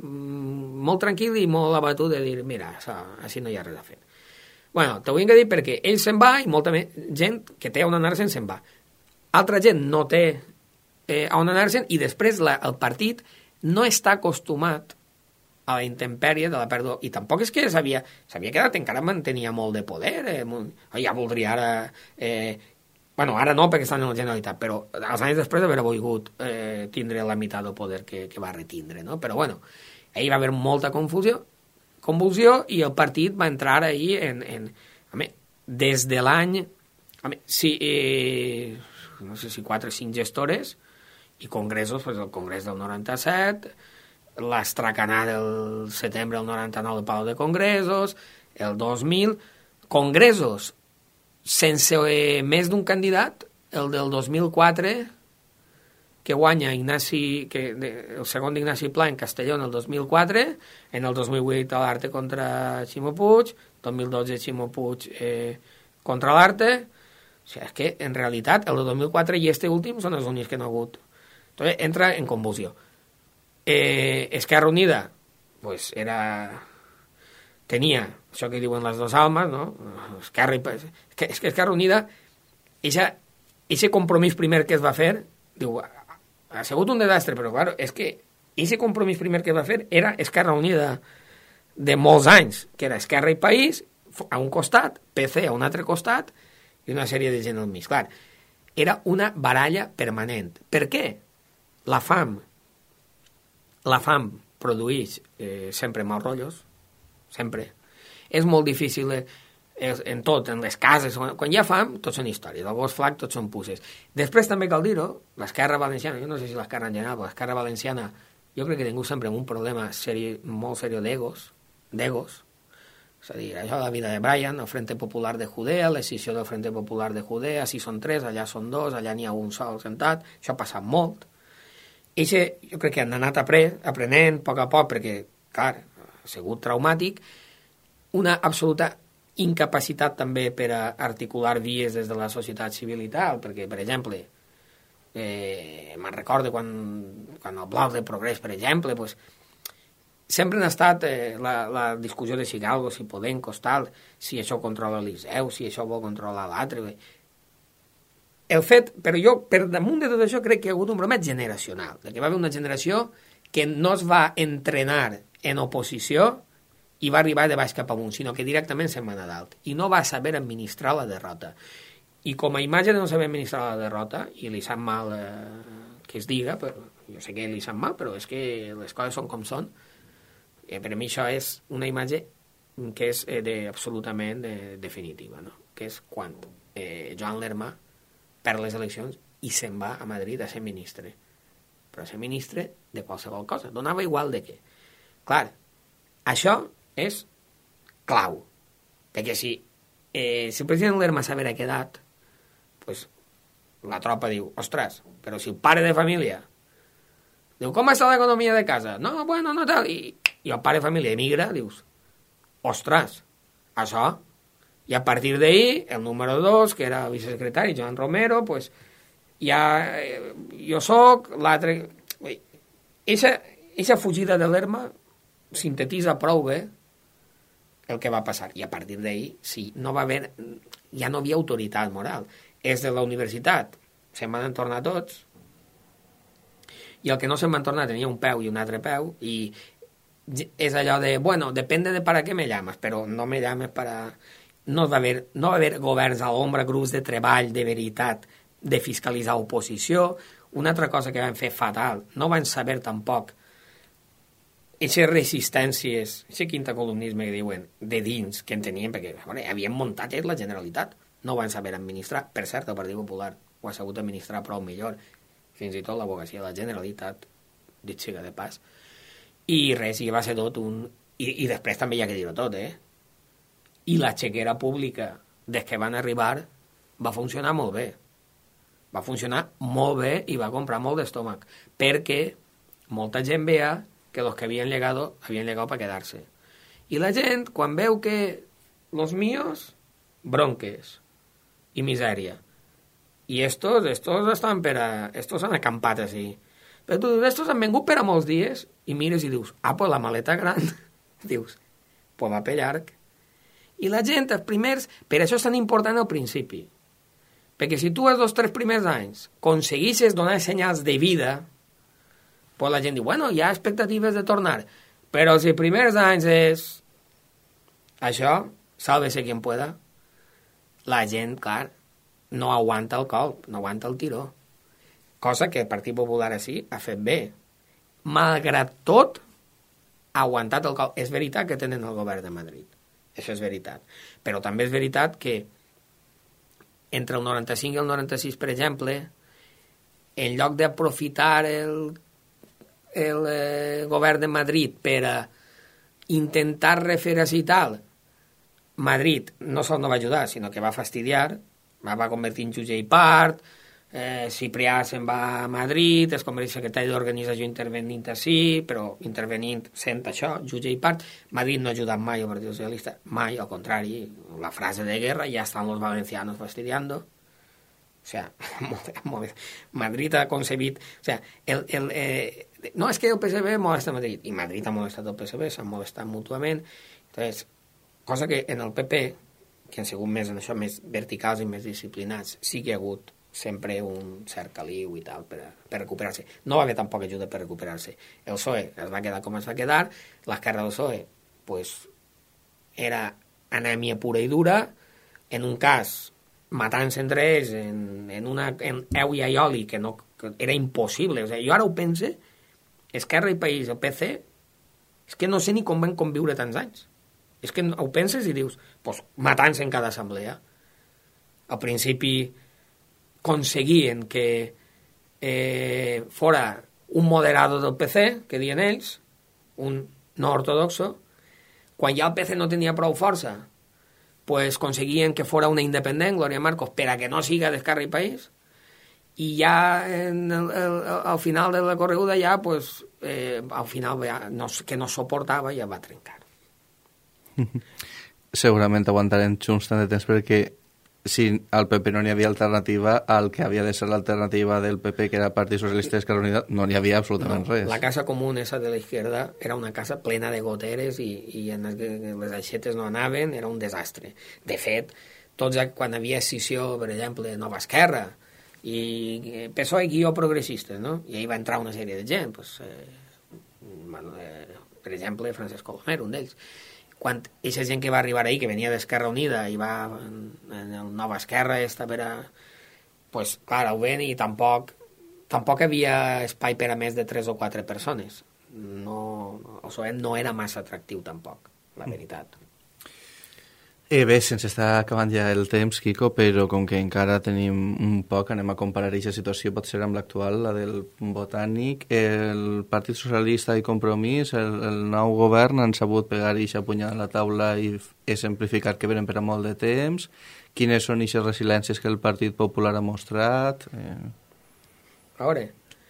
Speaker 4: i molt abatut de dir, mira, així no hi ha res a fer. Bueno, t'ho vinc a dir perquè ell se'n va i molta gent que té on anar-se'n se'n va. Altra gent no té on anar-se'n i després el partit no està acostumat a la intempèrie de la pèrdua, i tampoc és que s'havia quedat, encara mantenia molt de poder, ja voldria ara... Bueno, ara no, perquè estan en la Generalitat, però els anys després d'haver volgut tindre la meitat del poder que va retindre, no? Però, bueno, ahir va haver molta convulsió i el partit va entrar ahir des de l'any... no sé si 4 o 5 gestores i congressos, pues el congrés del 97, l'estracanà del setembre del 99 del Palau de Congressos, el 2000, congressos sense més d'un candidat, el del 2004, que guanya el segon d'Ignasi Pla en Castelló en el 2004, en el 2008 a l'Arte contra Ximo Puig, 2012 Ximo Puig contra l'Arte. O sigui, és que en realitat el de 2004 i este últim són els únics que no ha hagut. Entonces entra en convulsió. Esquerra Unida pues tenia això que diuen les dos almes, no? Esquerra Unida, ese compromís primer que es va fer, diu, ha sigut un desastre, però claro, és que ese compromís primer que es va fer era Esquerra Unida de molts anys, que era Esquerra i País a un costat, PC a un altre costat i una sèrie de gent al mig. Clar, era una baralla permanent. Per què? La fam produeix sempre mals rotllos, sempre. És molt difícil en tot, en les cases, quan hi ha fam, tots són històries, el gos flac, tots són pusses. Després també cal dir-ho, l'esquerra valenciana, jo no sé si l'esquerra en general, però l'esquerra valenciana, jo crec que ha tingut sempre un problema molt seriós d'egos, és a dir, això de la vida de Brian, el Frente Popular de Judea, l'escissió del Frente Popular de Judea, si són 3, allà són 2, allà n'hi ha un sol sentat, això ha passat molt. Jo crec que han anat aprenent a poc, perquè, clar, ha sigut traumàtic, una absoluta incapacitat també per a articular vies des de la societat civil i tal, perquè, per exemple, me'n recordo quan el bloc de Progrés, per exemple, pues, sempre ha estat la discussió de si Galgo, si Podencos, tal, si això controla l'Iseu, si això vol controlar l'altre. El fet, però jo, per damunt de tot això, crec que hi ha hagut un bromet generacional, que va haver una generació que no es va entrenar en oposició i va arribar de baix cap amunt, sinó que directament se'n va anar dalt. I no va saber administrar la derrota. I com a imatge de no saber administrar la derrota, i li sap mal que es diga, però jo sé que li sap mal, però és que les coses són com són, per a mi això és una imatge que és absolutament definitiva, no? Que és quan Joan Lerma perd les eleccions i se'n va a Madrid a ser ministre. Però ser ministre de qualsevol cosa. Donava igual de què. Clar, això és clau. Perquè si el president Lerma s'haguera quedat, pues, la tropa diu, ostres, però si el pare de família diu, com està l'economia de casa? No, bueno, no tal. I el pare de família emigra, dius, ostres, això. I a partir d'ahir, el número 2, que era el vicesecretari, Joan Romero, pues, ja jo soc, l'altre... Eixa fugida de Lerma sintetitza prou bé el que va passar. I a partir d'ahir, sí, no va haver... Ja no havia autoritat moral. És de la universitat. Se'n van tornar tots. I el que no se'n van tornar tenia un peu i un altre peu. I és allò de, bueno, depende de para qué me llamas, però no me llames para... No va haver governs a l'ombra, grups de treball de veritat, de fiscalitzar oposició. Una altra cosa que van fer fatal, no van saber tampoc aquestes resistències, aquest quintacolumnisme que diuen, de dins, que en tenien, perquè havien muntat la Generalitat, no van saber administrar. Per cert, el Partit Popular ho ha sabut administrar prou millor, fins i tot l'advocacia de la Generalitat, dit siga de pas, i res, i va ser tot un... I després també hi ha que dir-ho tot, I la xequera pública, des que van arribar, va funcionar molt bé. Va funcionar molt bé i va comprar molt d'estómac, perquè molta gent veia que los que habían llegado para quedarse. Y la gent, quan veu que los míos, bronques y miseria. Y estos estan per a... Estos han acampat així. Però tu dius, estos han vengut per a molts dies, i mires i dius, pues la maleta gran. Dius, pues va per llarg. I la gent, els primers... Per això és tan important al principi. Perquè si tu els 2 o 3 primers anys aconseguixes donar senyals de vida, pues la gent diu, bueno, hi ha expectatives de tornar. Però si els primers anys és això, sálvese quien pueda, la gent, clar, no aguanta el colp, no aguanta el tiró. Cosa que el Partit Popular així ha fet bé. Malgrat tot, ha aguantat el colp. És veritat que tenen el govern de Madrid. Això és veritat. Però també és veritat que entre el 95 i el 96, per exemple, en lloc d'aprofitar el govern de Madrid per a intentar refer així tal, Madrid no sol no va ajudar, sinó que va fastidiar, va convertir en jutge i part, Ciprià se'n va a Madrid, es converteix secretari d'organització intervenint així, però intervenint sent això, jutge i part. Madrid no ha ajudat mai al Partit Socialista, mai, al contrari, la frase de guerra, ja estan los valencianos fastidiando. O sea, Madrid ha concebit... O sea, no, és que el PSB molesta a Madrid, i Madrid ha molestat el PSB, s'han molestat mútuament. Entonces, cosa que en el PP, que han sigut més en això, més verticals i més disciplinats, sí que hi ha hagut sempre un cert caliu i tal per recuperar-se. No va haver tampoc ajuda per recuperar-se. El PSOE es va quedar com es va quedar, l'esquerra del PSOE pues, era anèmia pura i dura, en un cas matant-se entre ells en eu i aioli que era impossible. O sigui, jo ara ho pense, Esquerra i País, el PC, és que no sé ni com van conviure tants anys. És que ho penses i dius, pues, matant-se en cada assemblea. Al principi aconseguien que fora un moderado del PC, que diuen ells, un no ortodoxo. Quan ja el PC no tenia prou força, pues conseguien que fora una independent, Gloria Marcos, per a que no siga d'Esquerra i País, i ja al final de la correguda ja, pues, al final ja, que no soportava, ja va trencar.
Speaker 3: segurament aguantarem junts tant de temps, perquè si al PP no n'hi havia alternativa, al que havia de ser l'alternativa del PP, que era Partit Socialista i Esquerra Unida, no n'hi havia absolutament res.
Speaker 4: La casa común esa de la izquierda era una casa plena de goteres i en les aixetes no anaven, era un desastre. De fet, tots quan havia escissió, per exemple, Nova Esquerra i PSOE i Guió progressistes, no? I ahí va entrar una sèrie de gent, pues, per exemple, Francesc Colomer, un d'ells. Quan aquesta gent que va arribar ahir, que venia d'Esquerra Unida i va en el Nova Esquerra esta per a... Pues, clar, ho ven i tampoc havia espai per a més de 3 o 4 persones. El PSOE no era massa atractiu tampoc, la veritat.
Speaker 3: Bé, se'ns està acabant ja el temps, Quico, però com que encara tenim un poc, anem a comparar aquesta situació potser amb l'actual, la del Botànic. El Partit Socialista i Compromís, el nou govern, han sabut pegar aquesta punyada a la taula i exemplificar que venen per a molt de temps. Quines són aquestes resiliències que el Partit Popular ha mostrat?
Speaker 4: A veure,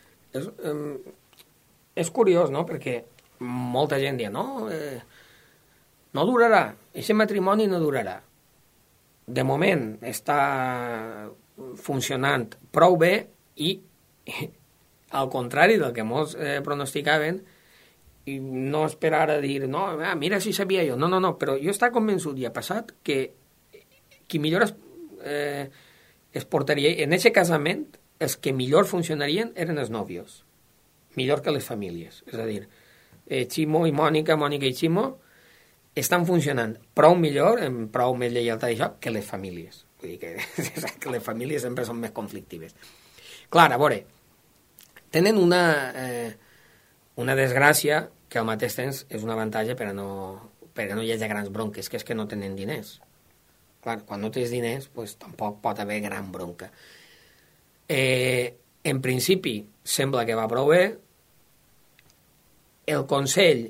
Speaker 4: és curiós, no?, perquè molta gent diu, no durarà, aquest matrimoni no durarà. De moment està funcionant prou bé i al contrari del que molts pronosticaven, i no esperar a dir, no, mira si sabia jo. No, però jo estava convençut i ha passat que qui millor es portaria en aquest casament, els que millor funcionarien eren els nòvios, millor que les famílies. És a dir, Ximo i Mònica i Ximo estan funcionant prou millor, amb prou més lleialtat d'això, que les famílies. Vull dir que les famílies sempre són més conflictives. Clar, a veure, tenen una desgràcia que al mateix temps és un avantatge perquè no hi hagi grans bronques, que és que no tenen diners. Clar, quan no tens diners, pues, tampoc pot haver gran bronca. En principi, sembla que va prou bé. El Consell...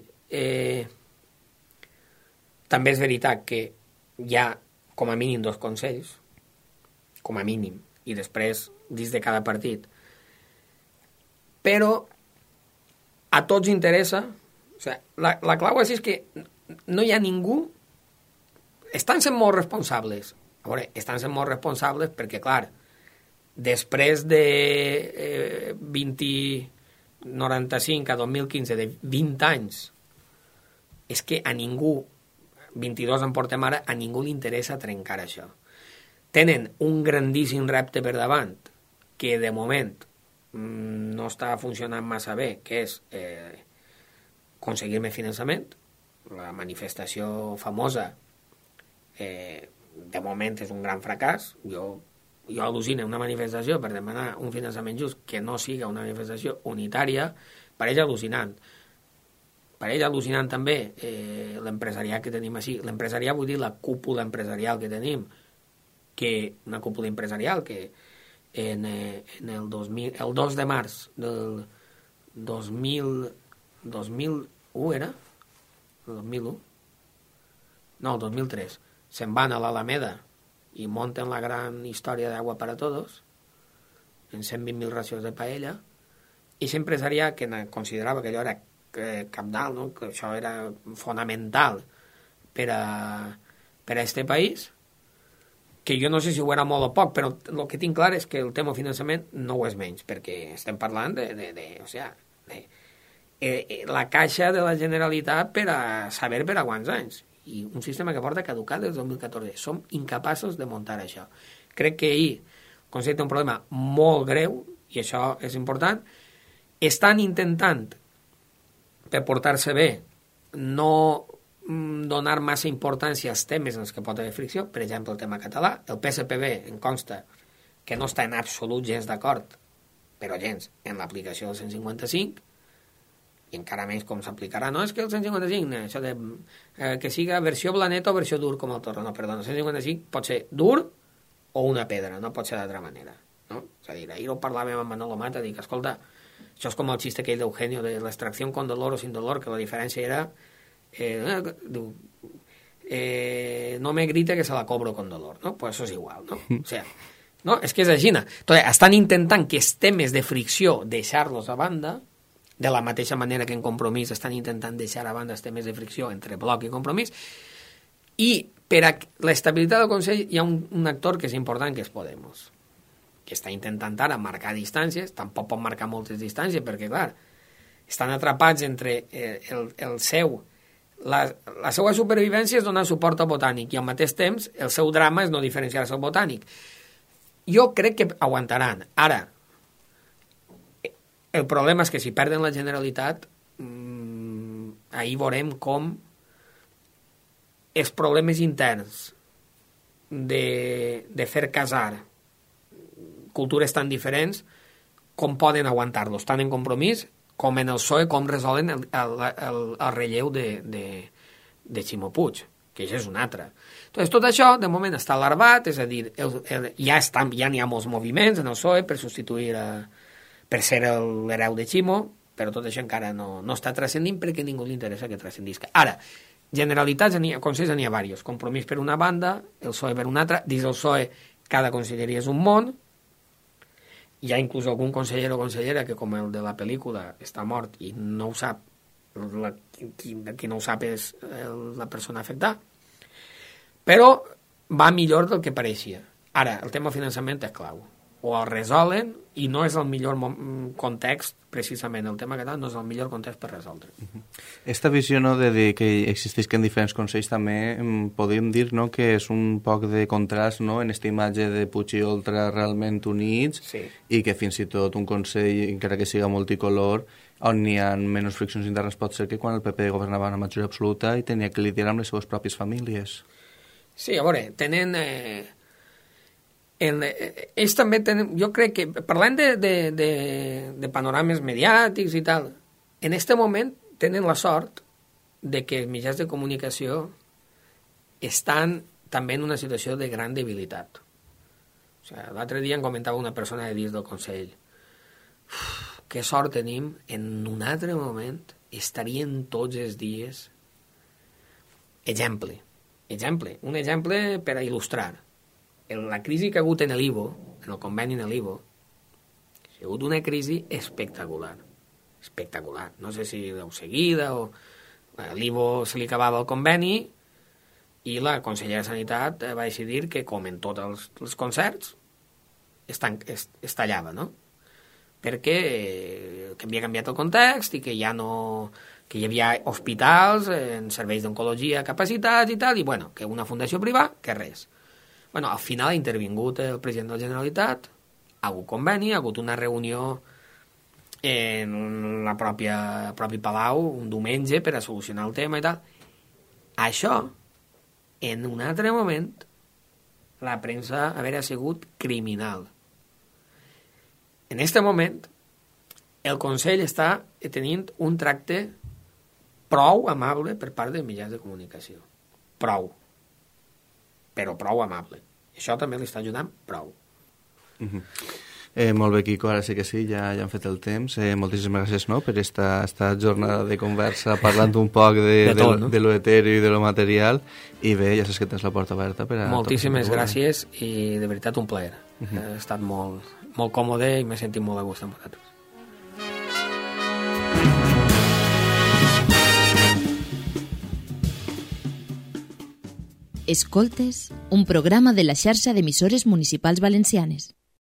Speaker 4: També és veritat que hi ha com a mínim 2 consells, com a mínim, i després dins de cada partit. Però a tots interessa, o sigui, la clau és que no hi ha ningú, estan sent molt responsables. A veure, estan sent molt responsables perquè, clar, després de 95 a 2015, de 20 anys, és que a ningú, 22 en portem ara, a ningú li interessa trencar això. Tenen un grandíssim repte per davant, que de moment no està funcionant massa bé, que és aconseguir més finançament. La manifestació famosa de moment és un gran fracàs. Jo al·lucino una manifestació per demanar un finançament just que no siga una manifestació unitària, pareix al·lucinant. Pareix al·lucinant també l'empresariat que tenim així. L'empresariat vull dir la cúpula empresarial que tenim, una cúpula empresarial que el 2 de març del 2001 era? El 2001? No, el 2003. Se'n van a l'Alameda i munten la gran història d'Agua para Todos en 120.000 racions de paella, i l'empresariat que considerava que allò era cabdal, no? Que això era fonamental per a este país, que jo no sé si ho era molt o poc, però el que tinc clar és que el tema finançament no ho és menys, perquè estem parlant la caixa de la Generalitat per a saber per a quants anys, i un sistema que porta caducat des del 2014. Som incapaços de muntar això. Crec que ahir el Consell té un problema molt greu, i això és important. Estan intentant, per portar-se bé, no donar massa importància als temes en els que pot haver fricció, per exemple, el tema català. El PSPB em consta que no està en absolut gens d'acord, però gens, en l'aplicació del 155, i encara menys com s'aplicarà. No és que el 155, això de que siga versió blaneta o versió dur com el Torre. No, perdona, el 155 pot ser dur o una pedra, no pot ser d'altra manera. No? És a dir, ahir ho parlàvem amb Manolo Mata, dic, escolta, això és com el xiste aquell d'Eugenio de l'extracció con dolor o sin dolor, que la diferència era no me grite que se la cobro con dolor, no? Pues eso és igual, no? O sea, no? És que és així. Entonces, estan intentant que els temes de fricció deixar-los a banda, de la mateixa manera que en Compromís estan intentant deixar a banda els temes de fricció entre Bloc i Compromís, i per a l'estabilitat del Consell hi ha un actor que és important, que és Podemos, que està intentant ara marcar distàncies, tampoc pot marcar moltes distàncies, perquè, clar, estan atrapats entre el seu... La seva supervivència és donar suport al Botànic i al mateix temps el seu drama és no diferenciar-se al Botànic. Jo crec que aguantaran. Ara, el problema és que si perden la Generalitat, ahir veurem com els problemes interns de fer casar cultures tan diferents, com poden aguantar-los, tant en Compromís com en el PSOE, com resolen el relleu de Ximo Puig, que això és un altre. Entonces, tot això, de moment, està alarbat, és a dir, ja n'hi ha molts moviments en el PSOE per substituir, per ser l'hereu de Ximo, però tot això encara no està transcendint perquè a ningú li interessa que transcendisca. Ara, Generalitats, consells n'hi ha diversos. Compromís per una banda, el PSOE per una altra. Dins del PSOE, cada conselleria és un món. Hi ha inclús algun conseller o consellera que, com el de la pel·lícula, està mort i no ho sap. Qui no ho sap és la persona afectada. Però va millor del que pareixia. Ara, el tema finançament és clau. O el resolen, i no és el millor context, precisament, el tema català no és el millor context per resoldre.
Speaker 3: Esta visió, no, de dir que existisquen diferents consells, també podríem dir, no, que és un poc de contrast, no, en aquesta imatge de Puig i Oltra realment units, sí, i que fins i tot un consell, encara que siga multicolor, on hi ha menys friccions internes, pot ser que quan el PP governava una majoria absoluta i tenia que lidiar amb les seves pròpies famílies.
Speaker 4: Sí, a veure, tenen... ells també tenen, jo crec que parlant de panorames mediàtics i tal, en aquest moment tenen la sort de que els mitjans de comunicació estan també en una situació de gran debilitat. O sigui, l'altre dia em comentava una persona de dins del Consell, que sort tenim, en un altre moment estarien tots els dies un exemple per a il·lustrar. La crisi que ha hagut en l'IVO, en el conveni en l'IVO, ha sigut una crisi espectacular. Espectacular. No sé si l'heu seguida o... L'IVO se li acabava el conveni i la consellera de Sanitat va decidir que, com en tots els concerts, es tallava, no? Perquè havia canviat el context i que ja no... que hi havia hospitals en serveis d'oncologia capacitats i tal, i bueno, que una fundació privada, que res. Bueno, al final ha intervingut el president de la Generalitat, ha hagut conveni, ha hagut una reunió en la propi Palau un diumenge per a solucionar el tema i tal. Això, en un altre moment, la premsa haver sigut criminal. En aquest moment, el Consell està tenint un tracte prou amable per part dels mitjans de comunicació. Prou. Però prou amable. Això també li està ajudant prou.
Speaker 3: Molt bé, Quico, ara sí que sí, ja han fet el temps. Moltíssimes gràcies, no?, per esta jornada de conversa parlant un poc de lo eteri i de lo material, i bé, ja saps que tens la porta oberta per a...
Speaker 4: Moltíssimes gràcies i de veritat un plaer. Ha estat molt, molt còmode i m'he sentit molt a gust amb vosaltres.
Speaker 5: Escoltes, un programa de la xarxa d'emissores municipals valencianes.